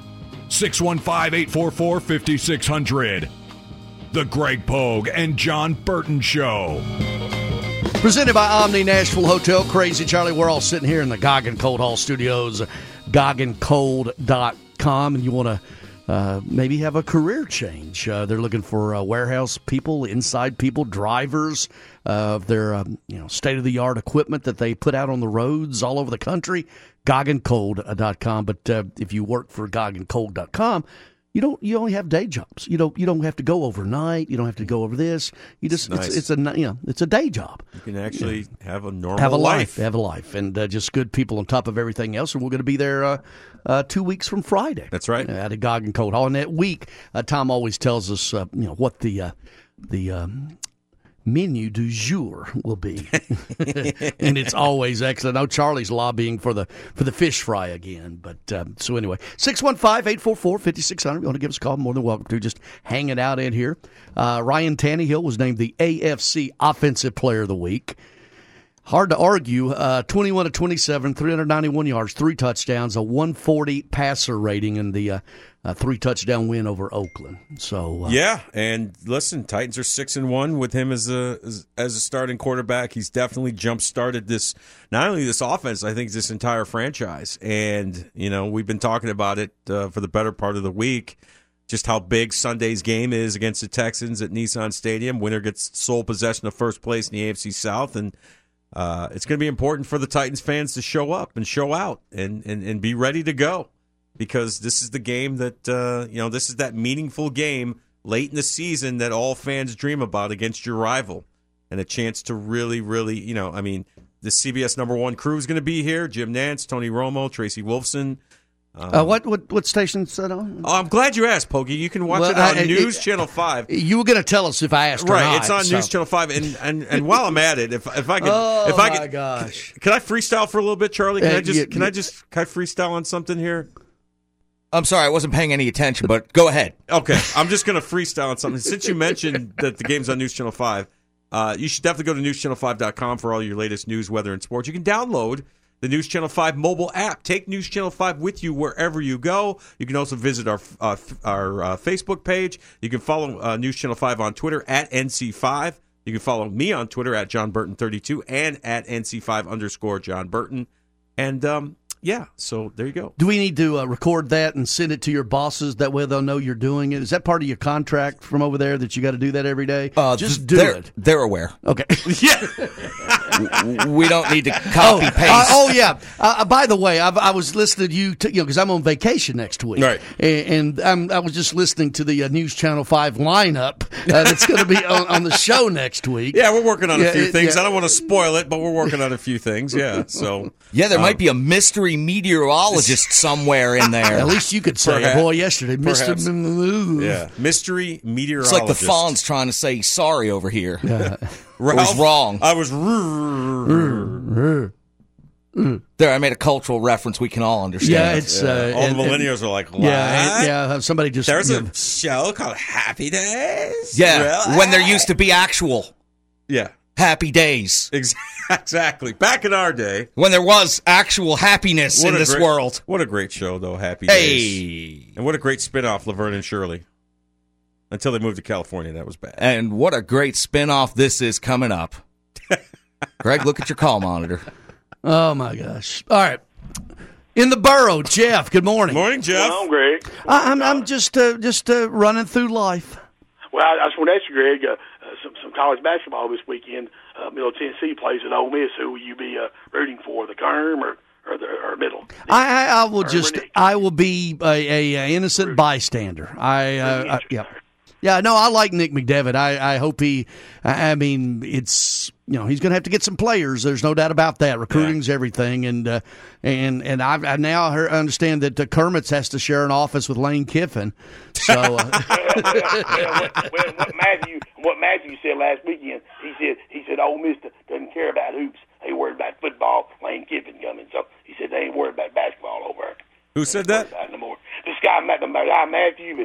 615-844-5600. The Greg Pogue and John Burton Show. Presented by Omni Nashville Hotel. Crazy Charlie, we're all sitting here in the Goggin Cold Hall Studios, goggincold.com, and you want to maybe have a career change. They're looking for warehouse people, inside people, drivers of their state-of-the-art equipment that they put out on the roads all over the country, goggincold.com. But if you work for goggincold.com, you only have day jobs. You don't have to go overnight. You don't have to go over this. You just nice. it's a day job. You can actually have a normal life. Have a life, and just good people on top of everything else. And we're going to be there 2 weeks from Friday. That's right. At a Goggin Cold Hall. And that week, Tom always tells us what the menu du jour will be, and it's always excellent. I know Charlie's lobbying for the fish fry again, but so anyway, 615-844-5600. You want to give us a call? More than welcome to. Just hanging out in here. Ryan Tannehill was named the AFC Offensive Player of the Week. Hard to argue. 21 of 27, 391 yards, 3 touchdowns, a 140 passer rating in the 3-touchdown win over Oakland. So yeah, and listen, Titans are 6-1 with him as a starting quarterback. He's definitely jump-started this, not only this offense, I think this entire franchise. And we've been talking about it for the better part of the week, just how big Sunday's game is against the Texans at Nissan Stadium. Winner gets sole possession of first place in the AFC South, and it's going to be important for the Titans fans to show up and show out and be ready to go, because this is the game that this is that meaningful game late in the season that all fans dream about against your rival, and a chance to really, really, the CBS #1 crew is going to be here: Jim Nantz, Tony Romo, Tracy Wolfson. What station is that on? Oh, I'm glad you asked, Pokey. You can watch it on News Channel 5. You were going to tell us if I asked or right, not. It's on News Channel 5. And while I'm at it, if I could, gosh, can I freestyle for a little bit, Charlie? Can I freestyle on something here? I'm sorry, I wasn't paying any attention, but go ahead. Okay, I'm just going to freestyle on something. Since you mentioned that the game's on News Channel 5, you should definitely go to newschannel5.com for all your latest news, weather, and sports. You can download the News Channel 5 mobile app. Take News Channel 5 with you wherever you go. You can also visit our Facebook page. You can follow News Channel 5 on Twitter at NC5. You can follow me on Twitter at JohnBurton32 and at NC5_John Burton. And yeah, so there you go. Do we need to record that and send it to your bosses? That way they'll know you're doing it. Is that part of your contract from over there that you got to do that every day? Just do it. They're aware. Okay. Yeah. We don't need to copy paste. Yeah. By the way, I was listening to you, because I'm on vacation next week, right? And I was just listening to the News Channel 5 lineup that's going to be on the show next week. Yeah, we're working on a few things. I don't want to spoil it, but we're working on a few things. Yeah. So there might be a mystery meteorologist somewhere in there. At least you could say, boy, yesterday, Mr. Yeah, mystery meteorologist. It's like the Fonz trying to say sorry over here. Yeah. Ralph, was wrong. I was. There, I made a cultural reference we can all understand. Yeah, it's all the millennials are like, what? Yeah. Somebody just there's a show called Happy Days. Yeah, really? When there used to be actual. Yeah. Happy days. Exactly. Back in our day. When there was actual happiness in this world. What a great show, though, Happy Days. And what a great spinoff, Laverne and Shirley. Until they moved to California, that was bad. And what a great spinoff this is coming up. Greg, look at your call monitor. Oh, my gosh. All right. In the borough, Jeff, good morning. Morning, Jeff. Well, Greg. I'm just running through life. Well, I just want to ask you, Greg, some college basketball this weekend. Middle Tennessee plays at Ole Miss. Who will you be rooting for, the Kerm or Middle? I will be a innocent bystander. Yeah, no, I like Nick McDevitt. I hope he's going to have to get some players. There's no doubt about that. Recruiting's everything, and I now understand that Kermit's has to share an office with Lane Kiffin. So, what Matthew said last weekend, he said Ole Miss doesn't care about hoops. They worried about football. Lane Kiffin coming, so he said they ain't worried about basketball over there. Who said that? No more. This guy, Matthew, that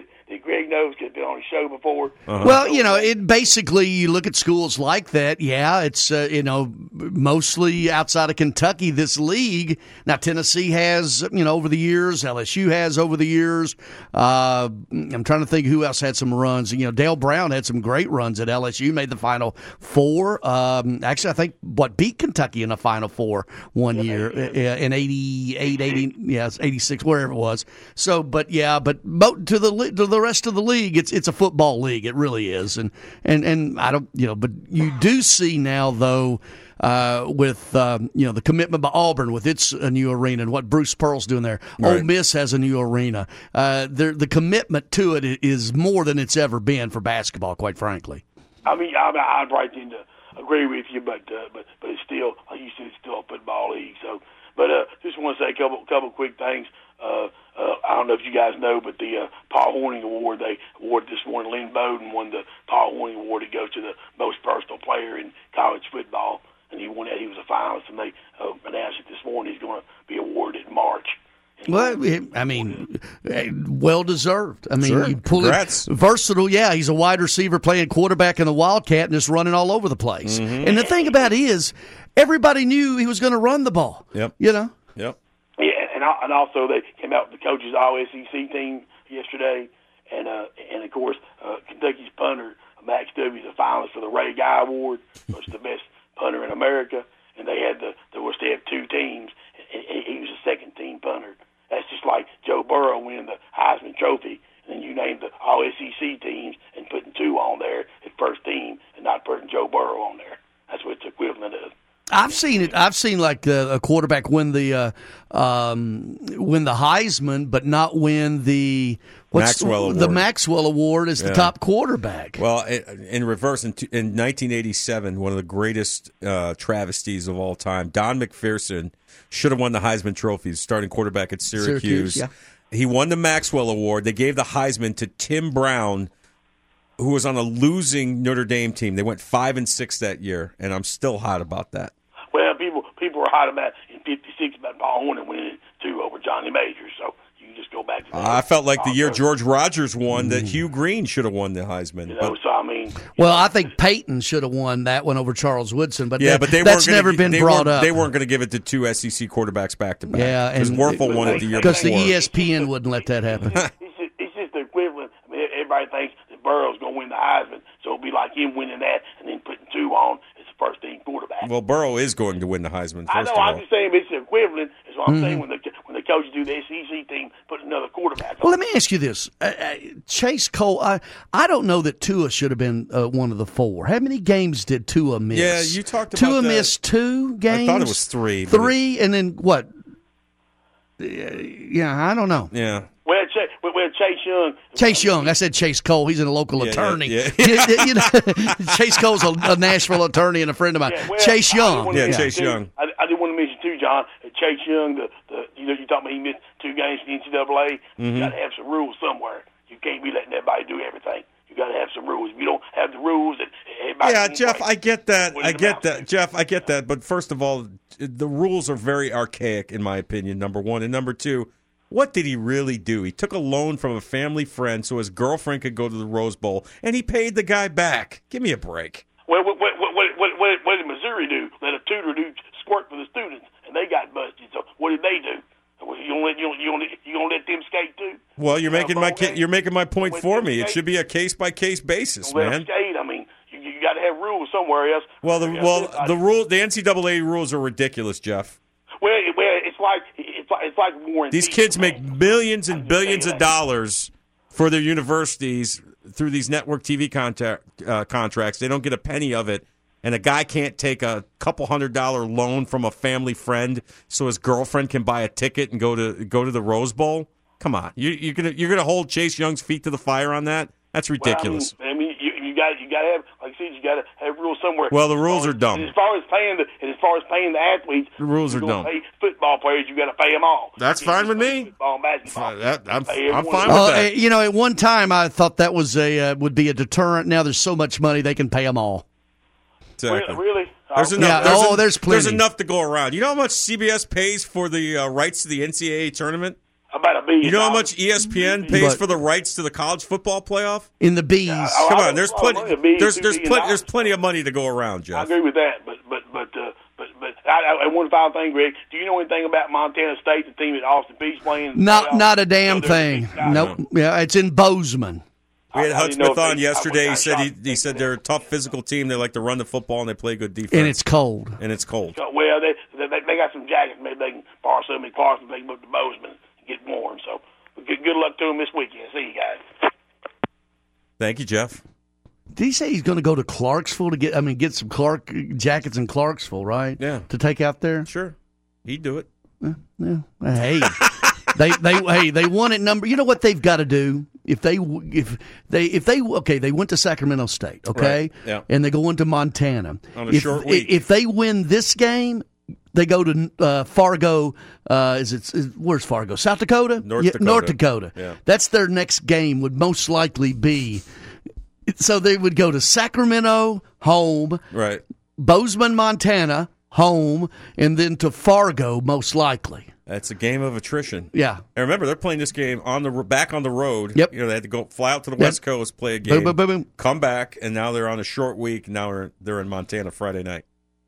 Greg knows because been on his show before. Well, it basically, you look at schools like that. Yeah, it's mostly outside of Kentucky. This league now, Tennessee has over the years. LSU has over the years. I'm trying to think who else had some runs. Dale Brown had some great runs at LSU. Made the Final Four. Actually, I think beat Kentucky in the Final Four one year in 88, 86, wherever it was. So, but to the rest of the league, it's a football league. It really is, and I don't, but you do see now though. With the commitment by Auburn with its new arena and what Bruce Pearl's doing there. Right. Ole Miss has a new arena. The commitment to it is more than it's ever been for basketball, quite frankly. I mean, I'd right tend to agree with you, but it's still, like you said, it's still a football league. So, but just want to say a couple quick things. I don't know if you guys know, but the Paul Hornung Award, they awarded this morning. Lynn Bowden won the Paul Hornung Award. It goes to the most versatile player in college football. And he won that. He was a finalist, and they announced it this morning. He's going to be awarded in March. Well, I mean, well deserved. I mean, sure. You pull it versatile. Yeah, he's a wide receiver playing quarterback in the Wildcat and just running all over the place. Mm-hmm. And the thing about it is, everybody knew he was going to run the ball. Yep. Yep. Yeah, and also they came out with the coaches' All-SEC team yesterday, and of course Kentucky's punter Max W is a finalist for the Ray Guy Award, which is the best punter in America, and they have two teams, and he was a second-team punter. That's just like Joe Burrow winning the Heisman Trophy, and then you name the All-SEC teams and putting two on there at first team and not putting Joe Burrow on there. That's what it's equivalent of. I've seen it. I've seen like a quarterback win the Heisman, but not win the Maxwell Award. The Maxwell Award as the top quarterback. Well, in reverse, in 1987, one of the greatest travesties of all time, Don McPherson should have won the Heisman Trophy, starting quarterback at Syracuse. Yeah. He won the Maxwell Award. They gave the Heisman to Tim Brown, who was on a losing Notre Dame team. They went 5-6 that year, and I'm still hot about that. Well, people were hot about in '56 about Paul Hornung winning it too over Johnny Majors. So you can just go back to that. I felt like the year George Rogers won, that Hugh Green should have won the Heisman. So I mean, I think Peyton should have won that one over Charles Woodson, but that's never been brought up. They weren't going to give it to two SEC quarterbacks back to back. Yeah, because Werfel won it the year because before. Because the ESPN wouldn't let that happen. It's just the equivalent. I mean, everybody thinks that Burrow's going to win the Heisman, so it'll be like him winning that and then putting two on as the first team quarterback. Well, Burrow is going to win the Heisman. I know. I'm just saying it's the equivalent. That's what I'm saying when the coaches do the SEC team, put another quarterback on. Well, let me ask you this: Chase Cole. I don't know that Tua should have been one of the four. How many games did Tua miss? Yeah, you talked about Tua that. missed 2 games. I thought it was 3. Three, and then what? Yeah, I don't know. Yeah. Well, Chase Young. Chase Young. I said Chase Cole. He's a local attorney. Yeah. Chase Cole's a Nashville attorney and a friend of mine. Chase Young. Chase Young. I did want to mention too, John. Chase Young. You talking about he missed 2 games in the NCAA. You got to have some rules somewhere. You can't be letting everybody do everything. You got to have some rules. If you don't have the rules, that everybody. Jeff, I get that. Jeff, I get that. But first of all, the rules are very archaic, in my opinion. Number one, and number two. What did he really do? He took a loan from a family friend so his girlfriend could go to the Rose Bowl, and he paid the guy back. Give me a break. Well, what did Missouri do? Let a tutor do squirt for the students, and they got busted. So what did they do? You gonna let them skate too? Well, you're making my point for me. It should be a case by case basis, man. Skate. I mean, you got to have rules somewhere else. Well, the NCAA rules are ridiculous, Jeff. Well, it's like war. These kids make millions and billions of dollars for their universities through these network TV contracts. They don't get a penny of it, and a guy can't take a couple $100 loan from a family friend so his girlfriend can buy a ticket and go to the Rose Bowl. Come on, you're gonna hold Chase Young's feet to the fire on that? That's ridiculous. Well, I mean you got to have, like I said, you got to have rules somewhere. Well, the rules are dumb. As far as paying the athletes, the rules are dumb. Pay football players, you got to pay them all. That's fine with me. Football and basketball. I'm fine with that. At one time I thought that was would be a deterrent. Now there's so much money they can pay them all. Exactly. Really? There's enough. There's plenty. There's enough to go around. You know how much CBS pays for the rights to the NCAA tournament? About $1 billion. You know how much ESPN pays for the rights to the college football playoff? In the B's. Come on, there's plenty. There's plenty of money to go around, Jeff. I agree with that, but I one final thing, Greg. Do you know anything about Montana State, the team at Austin Peay's playing? Not a damn thing. Nope. Yeah, it's in Bozeman. We had Hud Smith on yesterday. He said they're a tough physical team. They like to run the football and they play good defense. And it's cold. Well, they got some jackets. Maybe they can borrow some in Clarksville. They can move to Bozeman and get warm. So good luck to them this weekend. See you guys. Thank you, Jeff. Did he say he's going to go to Clarksville to get some Clark jackets in Clarksville, right? Yeah. To take out there? Sure. He'd do it. Yeah. Hey. They won at number. You know what they've got to do? If they they went to Sacramento State, okay? Right. Yeah. And they go into Montana. On a short week. If they win this game, they go to Fargo. Where's Fargo? South Dakota? North Dakota. Yeah. That's their next game. Would most likely be. So they would go to Sacramento, home. Right. Bozeman, Montana, home, and then to Fargo, most likely. That's a game of attrition. Yeah. And remember, they're playing this game back on the road. Yep. They had to fly out to the West Coast, play a game, boom. Come back, and now they're on a short week. Now they're in Montana Friday night.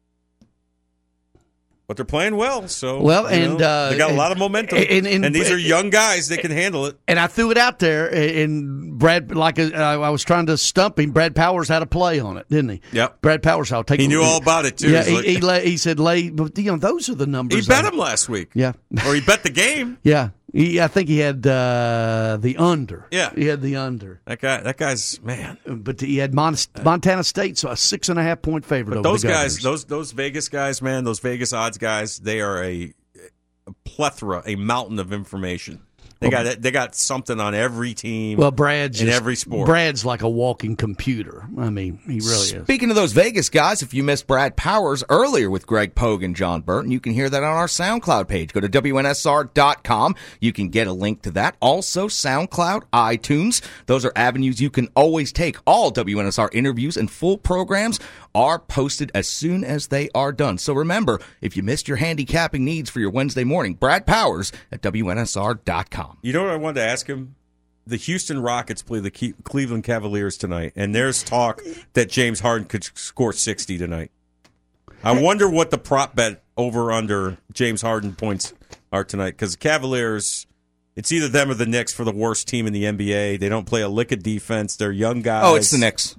But they're playing well, so they got a lot of momentum. And these are young guys; they can handle it. And I threw it out there, and Brad, I was trying to stump him. Brad Powers had a play on it, didn't he? Yep. Brad Powers, I'll take. He knew all about it too. Yeah, he said, those are the numbers. He bet him last week. Yeah, or he bet the game. Yeah. I think he had the under. Yeah, he had the under. That guy's man. But he had Montana State, so a 6.5 point favorite. But those guys, those Vegas guys, man, those Vegas odds guys, they are a plethora, a mountain of information. They got something on every team. Well, Brad's in every sport. Brad's like a walking computer. I mean, he really is. Speaking of those Vegas guys, if you missed Brad Powers earlier with Greg Pogue and John Burton, you can hear that on our SoundCloud page. Go to WNSR.com. You can get a link to that. Also, SoundCloud, iTunes. Those are avenues you can always take. All WNSR interviews and full programs are posted as soon as they are done. So remember, if you missed your handicapping needs for your Wednesday morning, Brad Powers at WNSR.com. You know what I wanted to ask him? The Houston Rockets play the Cleveland Cavaliers tonight, and there's talk that James Harden could score 60 tonight. I wonder what the prop bet over under James Harden points are tonight, because the Cavaliers, it's either them or the Knicks for the worst team in the NBA. They don't play a lick of defense. They're young guys. Oh, it's the Knicks.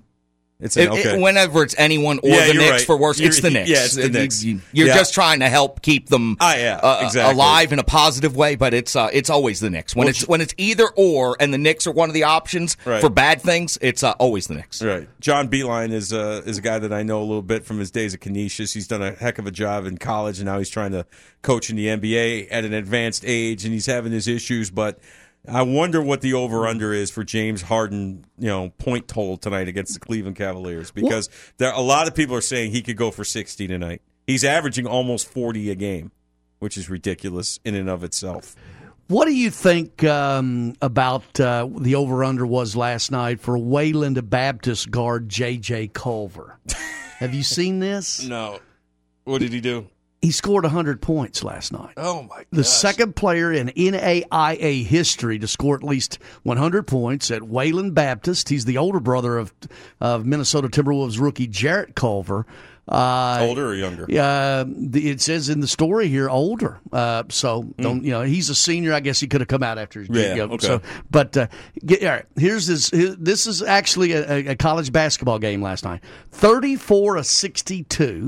Whenever it's anyone or the Knicks for worse, it's the Knicks. Yeah, it's the Knicks. You're just trying to help keep them exactly. alive in a positive way, but it's always the Knicks. When it's either or, and the Knicks are one of the options for bad things, it's always the Knicks. Right. John Beeline is a guy that I know a little bit from his days at Canisius. He's done a heck of a job in college, and now he's trying to coach in the NBA at an advanced age, and he's having his issues, but I wonder what the over-under is for James Harden, point total tonight against the Cleveland Cavaliers, because a lot of people are saying he could go for 60 tonight. He's averaging almost 40 a game, which is ridiculous in and of itself. What do you think about the over-under was last night for Wayland Baptist guard J.J. Culver? Have you seen this? No. What did he do? He scored 100 points last night. Oh, my gosh. The second player in NAIA history to score at least 100 points at Wayland Baptist. He's the older brother of Minnesota Timberwolves rookie Jarrett Culver. Older or younger? It says in the story here, older. He's a senior. I guess he could have come out after his junior. Okay. So, but all right. This is actually a college basketball game last night. 34-62.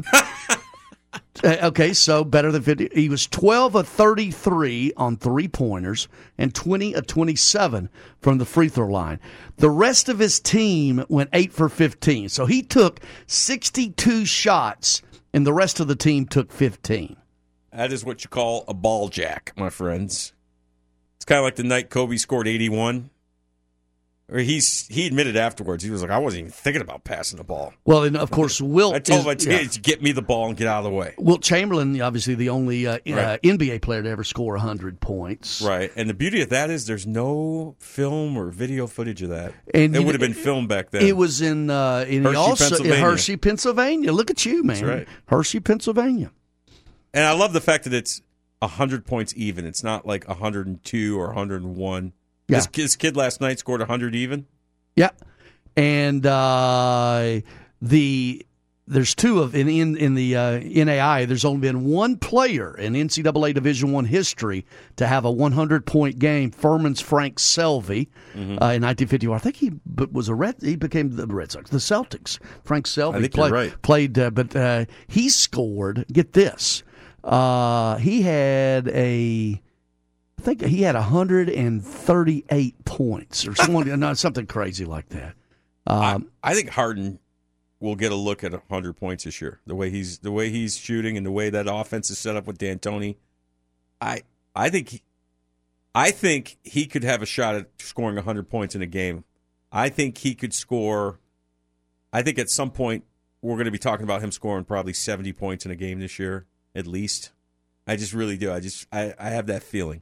Okay, so better than 50. He was 12 of 33 on three-pointers and 20 of 27 from the free throw line. The rest of his team went 8 for 15. So he took 62 shots, and the rest of the team took 15. That is what you call a ball jack, my friends. It's kind of like the night Kobe scored 81. Or he admitted afterwards, he was like, I wasn't even thinking about passing the ball. Well, and of course, Wilt. I told my teammates to get me the ball and get out of the way. Wilt Chamberlain, obviously the only NBA player to ever score 100 points. Right. And the beauty of that is there's no film or video footage of that. And it would have been filmed back then. It was in Hershey, Pennsylvania. Look at you, man. That's right. Hershey, Pennsylvania. And I love the fact that it's 100 points even. It's not like 102 or 101. Yeah. This kid last night scored 100 even. Yeah, and there's two of in the NAI. There's only been one player in NCAA Division I history to have a 100-point game. Furman's Frank Selvey in 1951. I think he became the Red Sox, the Celtics. Frank Selvey. I think you're right. Played, but he scored. Get this, he had I think he had 138 points or something crazy like that. I think Harden will get a look at 100 points this year. The way he's shooting and the way that offense is set up with D'Antoni, I think he could have a shot at scoring 100 points in a game. I think he could score. I think at some point we're going to be talking about him scoring probably 70 points in a game this year at least. I just really do. I have that feeling.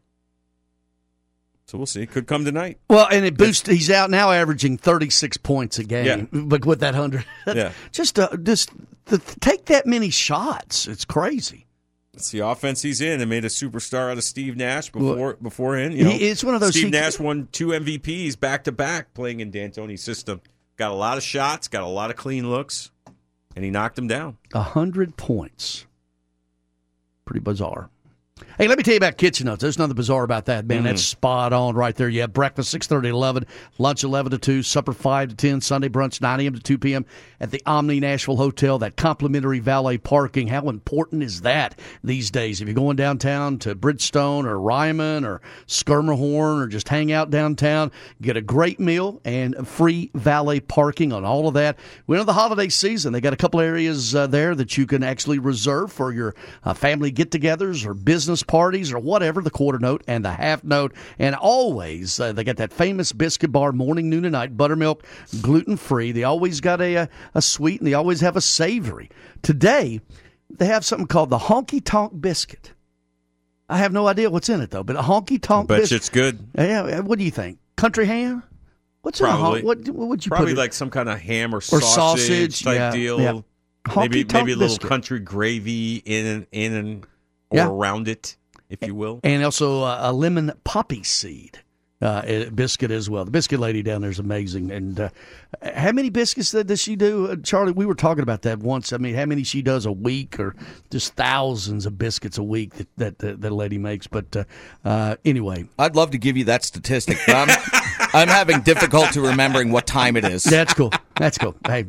So we'll see. Could come tonight. Well, and it boosts. He's out now, averaging 36 points a game. Yeah. But with that 100, just to take that many shots, it's crazy. It's the offense he's in. They made a superstar out of Steve Nash beforehand. You know, it's one of those. Steve Nash won 2 MVPs back to back playing in D'Antoni's system. Got a lot of shots, got a lot of clean looks, and he knocked them down. 100 points. Pretty bizarre. Hey, let me tell you about Kitchen Notes. There's nothing bizarre about that, man. That's spot on right there. You have breakfast 6:30 to 11, lunch 11 to 2, supper 5 to 10, Sunday brunch 9 a.m. to 2 p.m. at the Omni Nashville Hotel. That complimentary valet parking. How important is that these days? If you're going downtown to Bridgestone or Ryman or Skirmerhorn or just hang out downtown, get a great meal and free valet parking on all of that. We're in the holiday season. They got a couple areas there that you can actually reserve for your family get-togethers or business parties or whatever, the quarter note and the half note. And always, they got that famous biscuit bar morning, noon, and night, buttermilk, gluten-free. They always got a sweet, and they always have a savory. Today, they have something called the Honky Tonk Biscuit. I have no idea what's in it, though, but a Honky Tonk Biscuit. Bet you it's good. Yeah, what do you think? Country ham? What's probably. in a what would you probably put like some kind of ham or sausage type deal. Yeah. Maybe a little biscuit. Country gravy in and around it, if you will. And also a lemon poppy seed biscuit as well. The biscuit lady down there is amazing. And how many biscuits does she do? Charlie, we were talking about that once. I mean, how many she does a week, or just thousands of biscuits a week that lady makes. But anyway. I'd love to give you that statistic, but I'm having difficulty remembering what time it is. That's cool. Hey.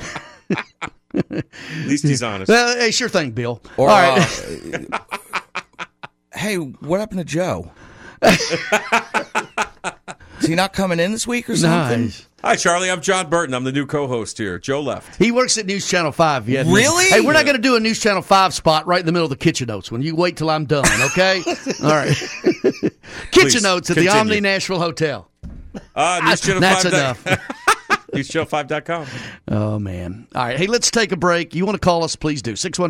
At least he's honest. Well, hey, sure thing, Bill. Or, all right. Hey, what happened to Joe? Is he not coming in this week or something? Nice. Hi, Charlie. I'm John Burton. I'm the new co-host here. Joe left. He works at News Channel 5. Really? Hey, we're not going to do a News Channel 5 spot right in the middle of the Kitchen Notes one. You wait till I'm done, okay? All right. Kitchen Notes at the Omni Nashville Hotel. News Channel 5. That's enough. NewsChannel5.com. Oh, man. All right. Hey, let's take a break. You want to call us, please do.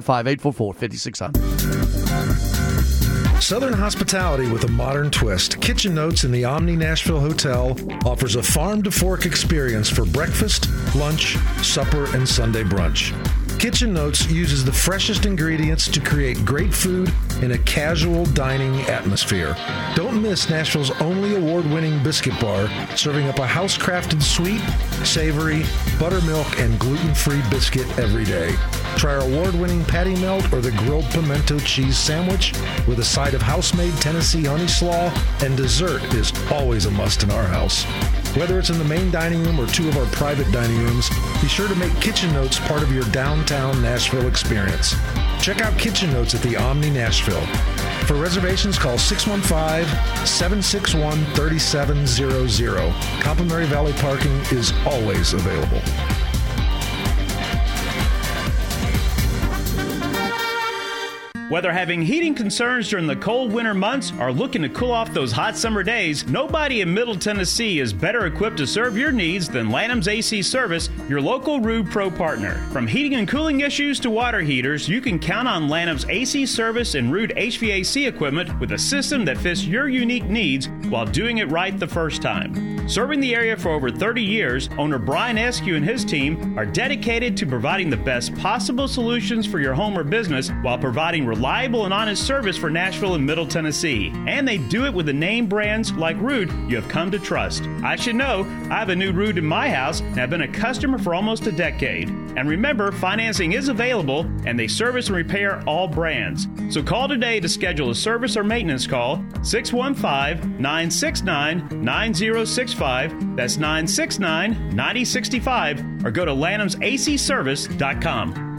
615-844-5600. Southern hospitality with a modern twist. Kitchen Notes in the Omni Nashville Hotel offers a farm-to-fork experience for breakfast, lunch, supper, and Sunday brunch. Kitchen Notes uses the freshest ingredients to create great food in a casual dining atmosphere. Don't miss Nashville's only award-winning biscuit bar, serving up a house-crafted sweet, savory, buttermilk, and gluten-free biscuit every day. Try our award-winning patty melt or the grilled pimento cheese sandwich with a side of house-made Tennessee honey slaw, and dessert is always a must in our house. Whether it's in the main dining room or two of our private dining rooms, be sure to make Kitchen Notes part of your downtown Nashville experience. Check out Kitchen Notes at the Omni Nashville. For reservations, call 615-761-3700. Complimentary valet parking is always available. Whether having heating concerns during the cold winter months or looking to cool off those hot summer days, nobody in Middle Tennessee is better equipped to serve your needs than Lanham's AC Service, your local Rude Pro partner. From heating and cooling issues to water heaters, you can count on Lanham's AC Service and Rude HVAC equipment with a system that fits your unique needs while doing it right the first time. Serving the area for over 30 years, owner Brian Eskew and his team are dedicated to providing the best possible solutions for your home or business while providing reliable reliable and honest service for Nashville and Middle Tennessee. And they do it with the name brands like Root you have come to trust. I should know, I have a new Root in my house and have been a customer for almost a decade. And remember, financing is available and they service and repair all brands. So call today to schedule a service or maintenance call, 615-969-9065. That's 969-9065. Or go to LanhamsACService.com.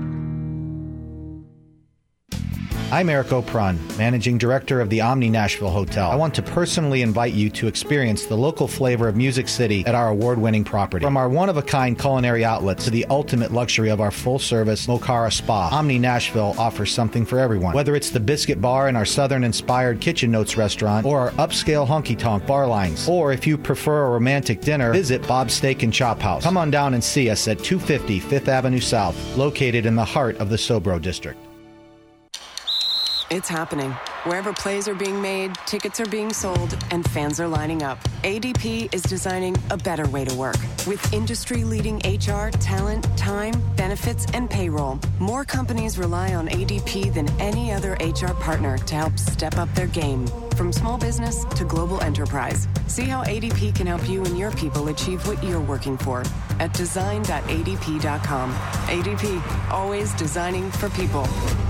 I'm Eric Oprun, Managing Director of the Omni Nashville Hotel. I want to personally invite you to experience the local flavor of Music City at our award-winning property. From our one-of-a-kind culinary outlets to the ultimate luxury of our full-service Mocara Spa, Omni Nashville offers something for everyone. Whether it's the Biscuit Bar in our Southern-inspired Kitchen Notes restaurant or our upscale honky-tonk bar lines, or if you prefer a romantic dinner, visit Bob's Steak and Chop House. Come on down and see us at 250 5th Avenue South, located in the heart of the Sobro District. It's happening. Wherever plays are being made, tickets are being sold, and fans are lining up. ADP is designing a better way to work. With industry-leading HR, talent, time, benefits, and payroll, more companies rely on ADP than any other HR partner to help step up their game. From small business to global enterprise. See how ADP can help you and your people achieve what you're working for at design.adp.com. ADP, always designing for people.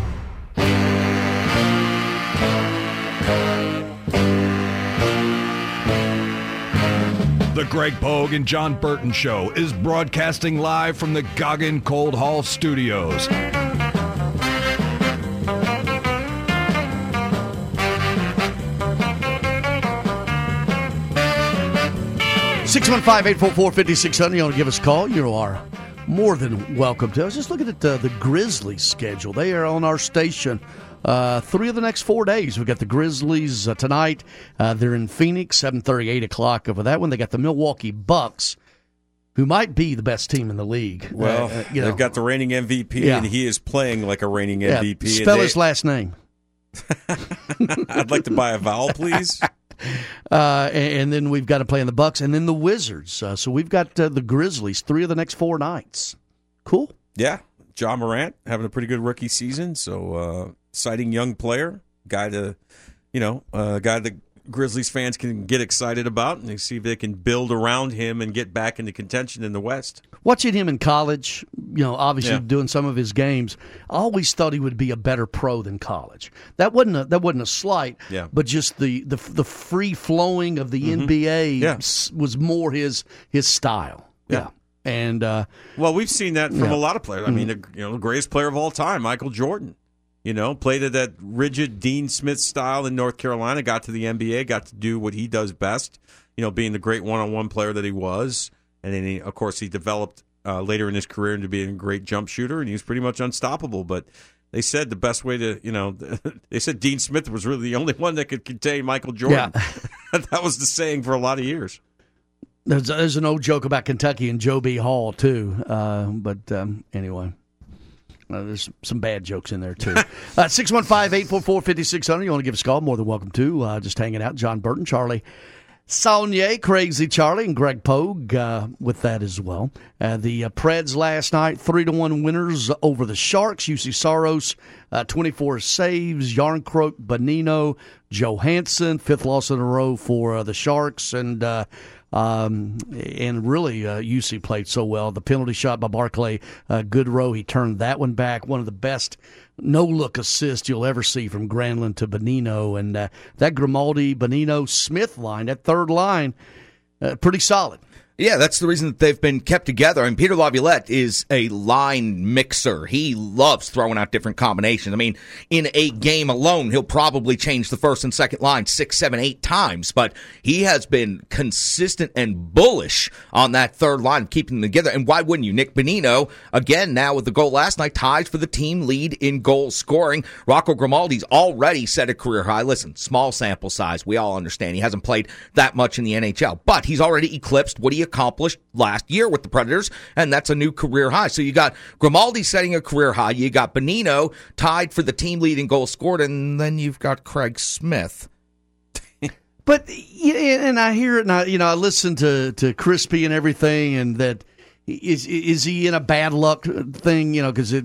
The Greg Pogue and John Burton Show is broadcasting live from the Goggin Cold Hall Studios. 615-844-5600. You want to give us a call? You are more than welcome to. I was just looking at the Grizzlies schedule. They are on our station 3 of the next 4 days. We've got the Grizzlies tonight. They're in Phoenix, 7:30, 8 o'clock over that one. They got the Milwaukee Bucks, who might be the best team in the league. Well, they've got the reigning MVP, and he is playing like a reigning MVP. Spell his last name. I'd like to buy a vowel, please. And then we've got to play in the Bucks and then the Wizards. So we've got the Grizzlies 3 of the next 4 nights. Cool. Yeah. John Morant having a pretty good rookie season. So exciting young player, guy that Grizzlies fans can get excited about and see if they can build around him and get back into contention in the West. Watching him in college, obviously doing some of his games, I always thought he would be a better pro than college. That wasn't a slight, but just the free flowing of the NBA was more his style. Yeah. And well, we've seen that from a lot of players. I mean, the greatest player of all time, Michael Jordan. Played at that rigid Dean Smith style in North Carolina, got to the NBA, got to do what he does best, being the great one-on-one player that he was. And then, of course, he developed later in his career into being a great jump shooter, and he was pretty much unstoppable. But they said the best way to, they said Dean Smith was really the only one that could contain Michael Jordan. Yeah. That was the saying for a lot of years. There's an old joke about Kentucky and Joe B. Hall, too. But anyway. There's some bad jokes in there, too. 615-844-5600. You want to give us a call? More than welcome to. Just hanging out. John Burton, Charlie Saulnier, Crazy Charlie, and Greg Pogue with that as well. The Preds last night, 3-1 winners over the Sharks. UC Saros, 24 saves. Yarncroke, Bonino, Johansson, 5th loss in a row for the Sharks. And really, UC played so well. The penalty shot by Barclay Goodrow, he turned that one back. One of the best no-look assists you'll ever see from Granlund to Bonino. And that Grimaldi, Bonino, Smith line, that third line, pretty solid. Yeah, that's the reason that they've been kept together. I mean, Peter Laviolette is a line mixer. He loves throwing out different combinations. I mean, in a game alone, he'll probably change the first and second line 6, 7, 8 times. But he has been consistent and bullish on that third line, keeping them together. And why wouldn't you? Nick Bonino, again, now with the goal last night, ties for the team lead in goal scoring. Rocco Grimaldi's already set a career high. Listen, small sample size. We all understand he hasn't played that much in the NHL. But he's already eclipsed what he accomplished last year with the Predators, and that's a new career high. So you got Grimaldi setting a career high, you got Bonino tied for the team lead in goals scored, and then you've got Craig Smith. But and I hear it, and I listen to Crispy and everything, and that is he in a bad luck thing? Because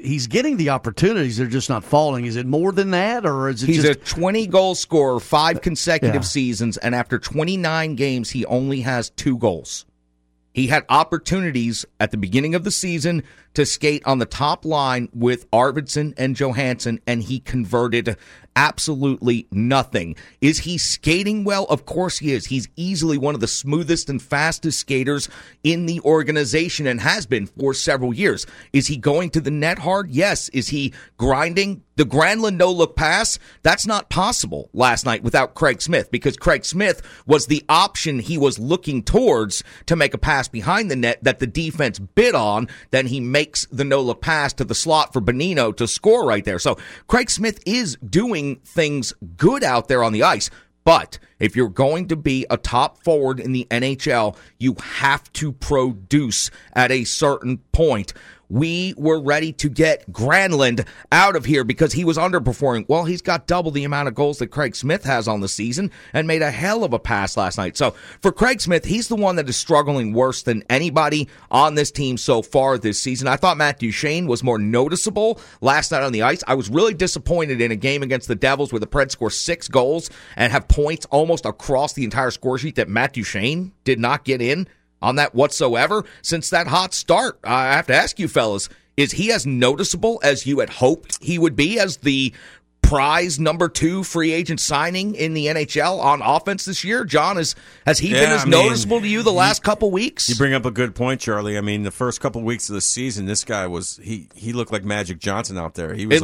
he's getting the opportunities. They're just not falling. Is it more than that, or is it He's just... a 20-goal scorer, 5 consecutive seasons, and after 29 games, he only has 2 goals. He had opportunities at the beginning of the season to skate on the top line with Arvidsson and Johansson, and he converted absolutely nothing. Is he skating well? Of course he is. He's easily one of the smoothest and fastest skaters in the organization and has been for several years. Is he going to the net hard? Yes. Is he grinding? The Granlund no-look pass, that's not possible last night without Craig Smith, because Craig Smith was the option he was looking towards to make a pass behind the net that the defense bid on. Then he makes the no-look pass to the slot for Bonino to score right there. So Craig Smith is doing things good out there on the ice. But if you're going to be a top forward in the NHL, you have to produce at a certain point. We were ready to get Granlund out of here because he was underperforming. Well, he's got double the amount of goals that Craig Smith has on the season and made a hell of a pass last night. So for Craig Smith, he's the one that is struggling worse than anybody on this team so far this season. I thought Matt Duchene was more noticeable last night on the ice. I was really disappointed in a game against the Devils where the Preds score 6 goals and have points almost across the entire score sheet that Matt Duchene did not get in on that whatsoever since that hot start. I have to ask you, fellas, is he as noticeable as you had hoped he would be as the prize number 2 free agent signing in the NHL on offense this year? John, has he been as noticeable to you the last couple weeks? You bring up a good point, Charlie. I mean, the first couple weeks of the season, this guy was he looked like Magic Johnson out there. He was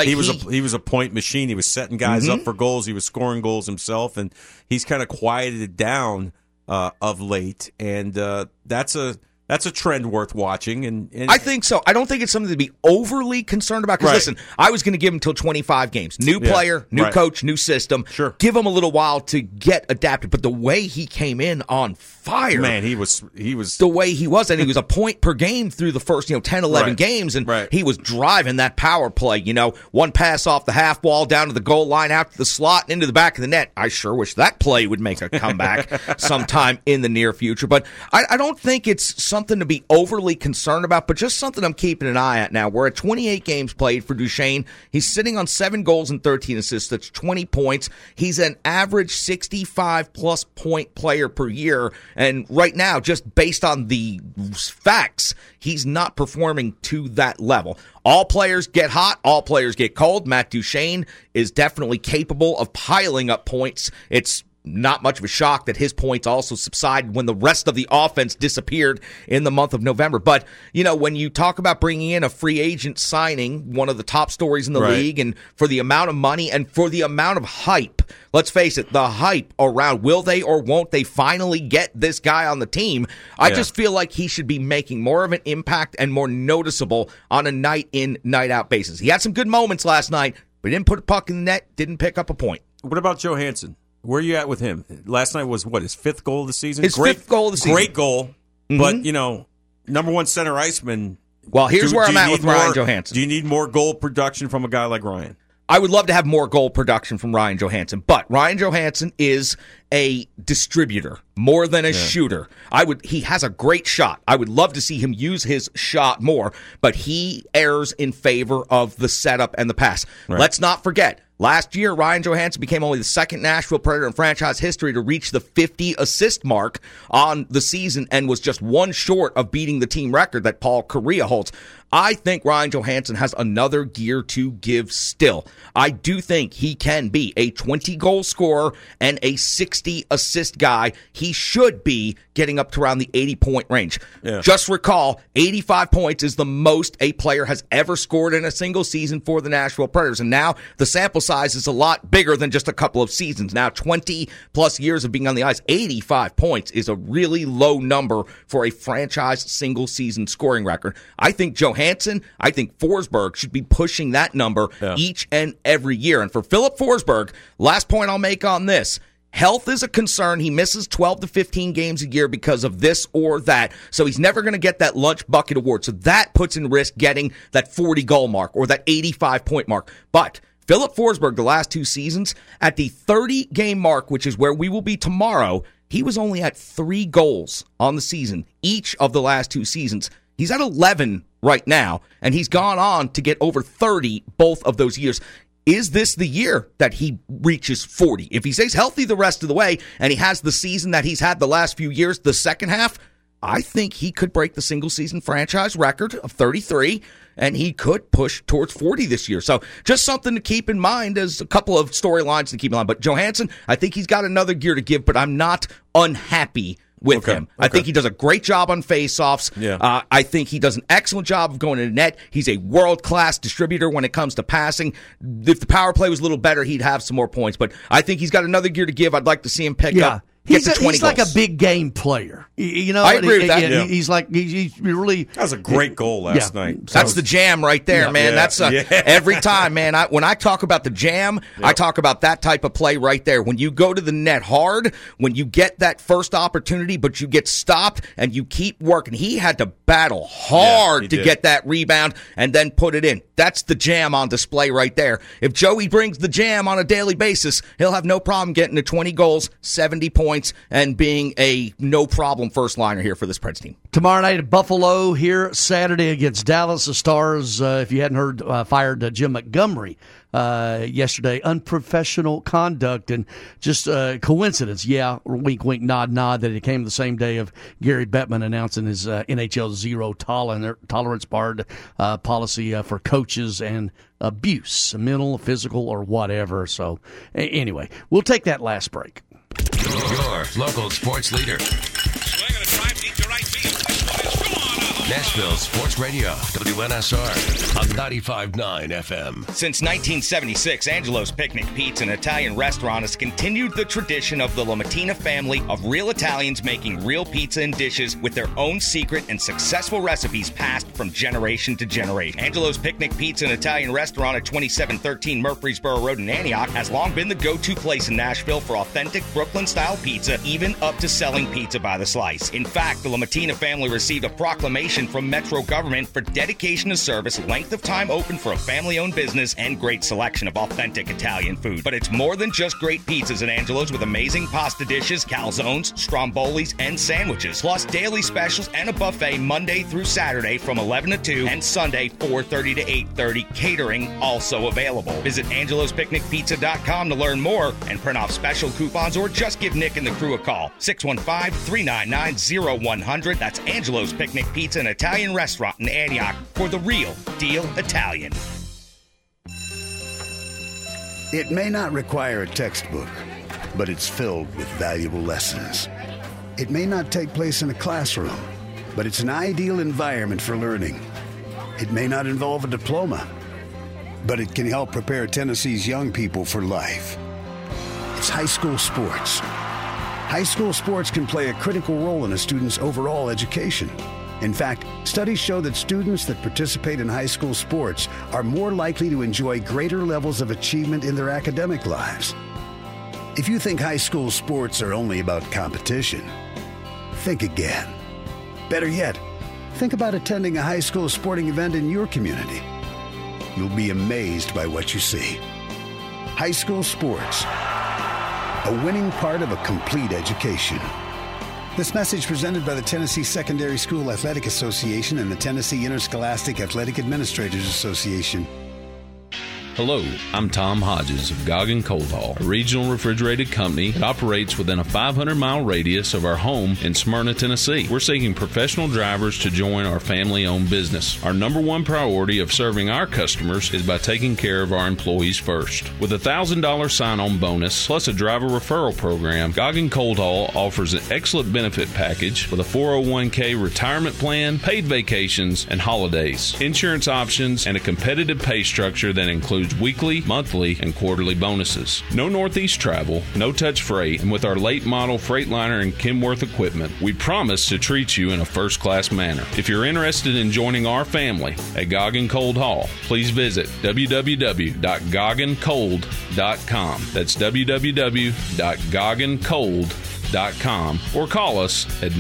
he was a point machine. He was setting guys up for goals. He was scoring goals himself, and he's kind of quieted down of late, and that's a trend worth watching. And I think so. I don't think it's something to be overly concerned about. Because listen, I was going to give him till 25 games. New player, new coach, new system. Sure. Give him a little while to get adapted. But the way he came in on fire, man, he was the way he was, and he was a point per game through the first 10, 11 games, and he was driving that power play. One pass off the half wall down to the goal line, out to the slot, and into the back of the net. I sure wish that play would make a comeback sometime in the near future. But I don't think it's something to be overly concerned about, but just something I'm keeping an eye at now. We're at 28 games played for Duchene. He's sitting on 7 goals and 13 assists. That's 20 points. He's an average 65-plus point player per year, and right now, just based on the facts, he's not performing to that level. All players get hot. All players get cold. Matt Duchene is definitely capable of piling up points. It's not much of a shock that his points also subsided when the rest of the offense disappeared in the month of November. But, when you talk about bringing in a free agent signing, one of the top stories in the league, and for the amount of money and for the amount of hype, let's face it, the hype around will they or won't they finally get this guy on the team, I just feel like he should be making more of an impact and more noticeable on a night-in, night-out basis. He had some good moments last night, but he didn't put a puck in the net, didn't pick up a point. What about Johansson? Where are you at with him? Last night was, his 5th goal of the season? His 5th goal of the season. Great goal. But, number 1 center iceman. Well, here's where I'm at with Ryan Johansson. Do you need more goal production from a guy like Ryan? I would love to have more goal production from Ryan Johansson, but Ryan Johansson is a distributor more than a shooter. He has a great shot. I would love to see him use his shot more, but he errs in favor of the setup and the pass. Let's not forget, last year, Ryan Johansson became only the 2nd Nashville Predator in franchise history to reach the 50 assist mark on the season and was just 1 short of beating the team record that Paul Kariya holds. I think Ryan Johansson has another gear to give still. I do think he can be a 20-goal scorer and a 60-assist guy. He should be getting up to around the 80-point range. Just recall, 85 points is the most a player has ever scored in a single season for the Nashville Predators. And now the sample size is a lot bigger than just a couple of seasons. Now 20-plus years of being on the ice, 85 points is a really low number for a franchise single-season scoring record. I think Johansson, I think Forsberg should be pushing that number each and every year. And for Philip Forsberg, last point I'll make on this, health is a concern. He misses 12 to 15 games a year because of this or that. So he's never going to get that lunch bucket award. So that puts in risk getting that 40-goal mark or that 85-point mark. But Philip Forsberg, the last 2 seasons, at the 30-game mark, which is where we will be tomorrow, he was only at 3 goals on the season, each of the last 2 seasons. He's at 11 right now, and he's gone on to get over 30 both of those years. Is this the year that he reaches 40? If he stays healthy the rest of the way and he has the season that he's had the last few years, the second half, I think he could break the single-season franchise record of 33, and he could push towards 40 this year. So just something to keep in mind as a couple of storylines to keep in mind. But Johansson, I think he's got another gear to give, but I'm not unhappy with him. I think he does a great job on faceoffs. Yeah. I think he does an excellent job of going to the net. He's a world-class distributor when it comes to passing. If the power play was a little better, he'd have some more points. But I think he's got another gear to give. I'd like to see him pick up. He's goals. like a big game player. You know, I agree with that. Yeah. He's really. That was a great goal last night. That's the jam right there, man. That's every time, man. When I talk about the jam, I talk about that type of play right there. When you go to the net hard, when you get that first opportunity, but you get stopped and you keep working. He had to battle hard to get that rebound and then put it in. That's the jam on display right there. If Joey brings the jam on a daily basis, he'll have no problem getting to 20 goals, 70 points, and being a no-problem first-liner here for this Preds team. Tomorrow night at Buffalo, here Saturday against Dallas. The Stars, if you hadn't heard, fired Jim Montgomery yesterday. Unprofessional conduct and just coincidence. Yeah, wink, wink, nod, nod, that it came the same day of Gary Bettman announcing his NHL zero tolerance policy for coaches and abuse, mental, physical, or whatever. So anyway, we'll take that last break. Your local sports leader. Swing and a drive deep to right field. Nashville Sports Radio, WNSR, on 95.9 FM. Since 1976, Angelo's Picnic Pizza, an Italian restaurant, has continued the tradition of the La Mattina family of real Italians making real pizza and dishes with their own secret and successful recipes passed from generation to generation. Angelo's Picnic Pizza, an Italian restaurant at 2713 Murfreesboro Road in Antioch, has long been the go-to place in Nashville for authentic Brooklyn-style pizza, even up to selling pizza by the slice. In fact, the La Mattina family received a proclamation from Metro government for dedication to service, length of time open for a family-owned business, and great selection of authentic Italian food. But it's more than just great pizzas at Angelo's, with amazing pasta dishes, calzones, strombolis, and sandwiches, plus daily specials and a buffet Monday through Saturday from 11 to 2 and Sunday 4:30 to 8:30. Catering also available. Visit angelospicnicpizza.com to learn more and print off special coupons, or just give Nick and the crew a call. 615-399-0100. That's Angelo's Picnic Pizza, an Italian restaurant in Antioch, for the real deal Italian. It may not require a textbook, but it's filled with valuable lessons. It may not take place in a classroom, but it's an ideal environment for learning. It may not involve a diploma, but it can help prepare Tennessee's young people for life. It's high school sports. High school sports can play a critical role in a student's overall education. In fact, studies show that students that participate in high school sports are more likely to enjoy greater levels of achievement in their academic lives. If you think high school sports are only about competition, think again. Better yet, think about attending a high school sporting event in your community. You'll be amazed by what you see. High school sports, a winning part of a complete education. This message presented by the Tennessee Secondary School Athletic Association and the Tennessee Interscholastic Athletic Administrators Association. Hello, I'm Tom Hodges of Goggin Cold Haul, a regional refrigerated company that operates within a 500-mile radius of our home in Smyrna, Tennessee. We're seeking professional drivers to join our family-owned business. Our number one priority of serving our customers is by taking care of our employees first. With a $1,000 sign-on bonus plus a driver referral program, Goggin Cold Haul offers an excellent benefit package with a 401k retirement plan, paid vacations, and holidays, insurance options, and a competitive pay structure that includes weekly, monthly, and quarterly bonuses. No Northeast travel, no touch freight, and with our late model Freightliner and Kenworth equipment, we promise to treat you in a first-class manner. If you're interested in joining our family at Goggin Cold Haul, please visit www.goggincold.com. That's www.goggincold.com, or call us at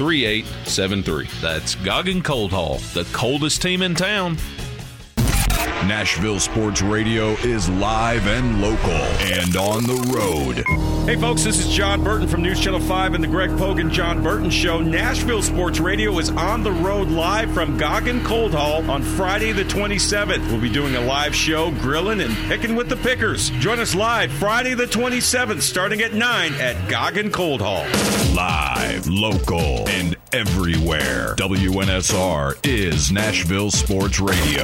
931-225-3873. That's Goggin Cold Haul, the coldest team in town. Nashville Sports Radio is live and local and on the road. Hey folks, this is John Burton from News Channel 5 and the Greg Pogue and John Burton Show. Nashville Sports Radio is on the road live from Goggin Cold Hall on Friday the 27th. We'll be doing a live show, grilling and picking with the pickers. Join us live Friday the 27th starting at 9 at Goggin Cold Hall. Live, local, and everywhere. WNSR is Nashville Sports Radio.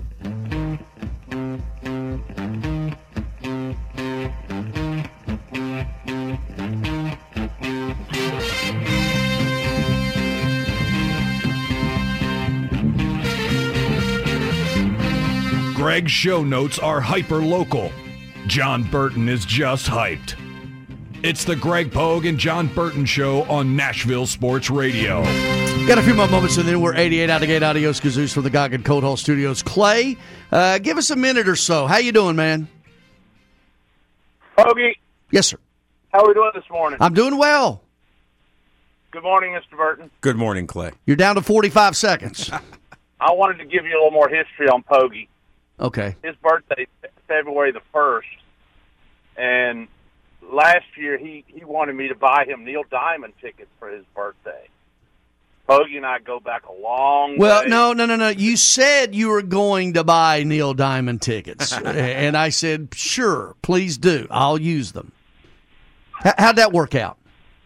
Greg's show notes are hyper-local. John Burton is just hyped. It's the Greg Pogue and John Burton Show on Nashville Sports Radio. Got a few more moments, and then we're 88 out of gate. Adios, Kazoos from the Goggin Cold Hall Studios. Clay, give us a minute or so. How you doing, man? Pogie. Yes, sir. How are we doing this morning? I'm doing well. Good morning, Mr. Burton. Good morning, Clay. You're down to 45 seconds. I wanted to give you a little more history on Pogie. Okay. His birthday is February the 1st, and last year he wanted me to buy him Neil Diamond tickets for his birthday. Pogie and I go back a long way. Well, no. You said you were going to buy Neil Diamond tickets, and I said, sure, please do. I'll use them. How'd that work out?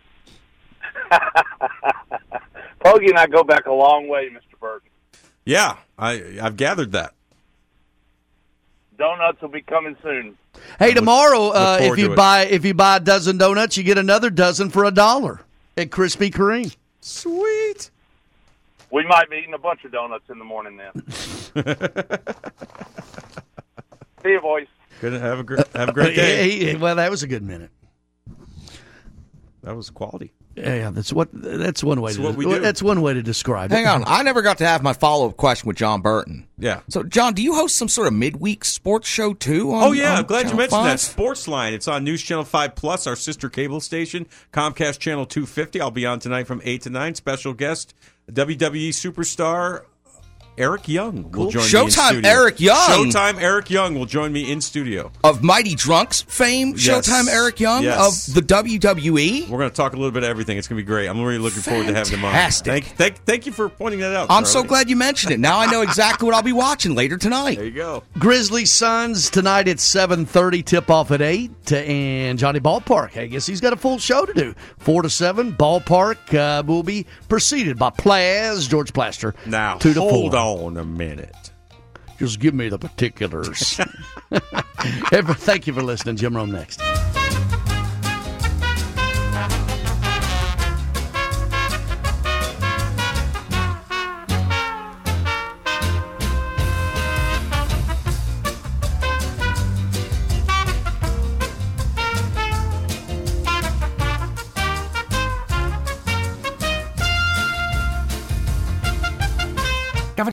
Pogie and I go back a long way, Mr. Burton. Yeah, I've gathered that. Donuts will be coming soon. Hey, tomorrow, if you buy a dozen donuts, you get another dozen for $1 at Krispy Kreme. Sweet. We might be eating a bunch of donuts in the morning then. See you, boys. Good. Have a great day. Well, that was a good minute. That was quality. Yeah, that's one way what we do. That's one way to describe it. Hang on, I never got to have my follow-up question with John Burton. Yeah. So, John, do you host some sort of midweek sports show too? I'm glad you mentioned 5? that. Sportsline. It's on News Channel 5 Plus, our sister cable station, Comcast Channel 250. I'll be on tonight from 8 to 9. Special guest, WWE superstar Eric Young will join me in studio. Showtime Eric Young will join me in studio. Of Mighty Drunks fame, Yes. Showtime Eric Young Yes. of the WWE. We're going to talk a little bit of everything. It's going to be great. I'm really looking forward to having him on. Fantastic. Thank you for pointing that out. I'm Charlie. so glad you mentioned it. Now I know exactly what I'll be watching later tonight. There you go. Grizzlies Suns tonight at 7:30. Tip off at 8. And Johnny Ballpark. I guess he's got a full show to do. 4 to 7. Ballpark will be preceded by George Plaster. Now 2 to 4. hold on a minute. Just give me the particulars. Thank you for listening. Jim Rome next.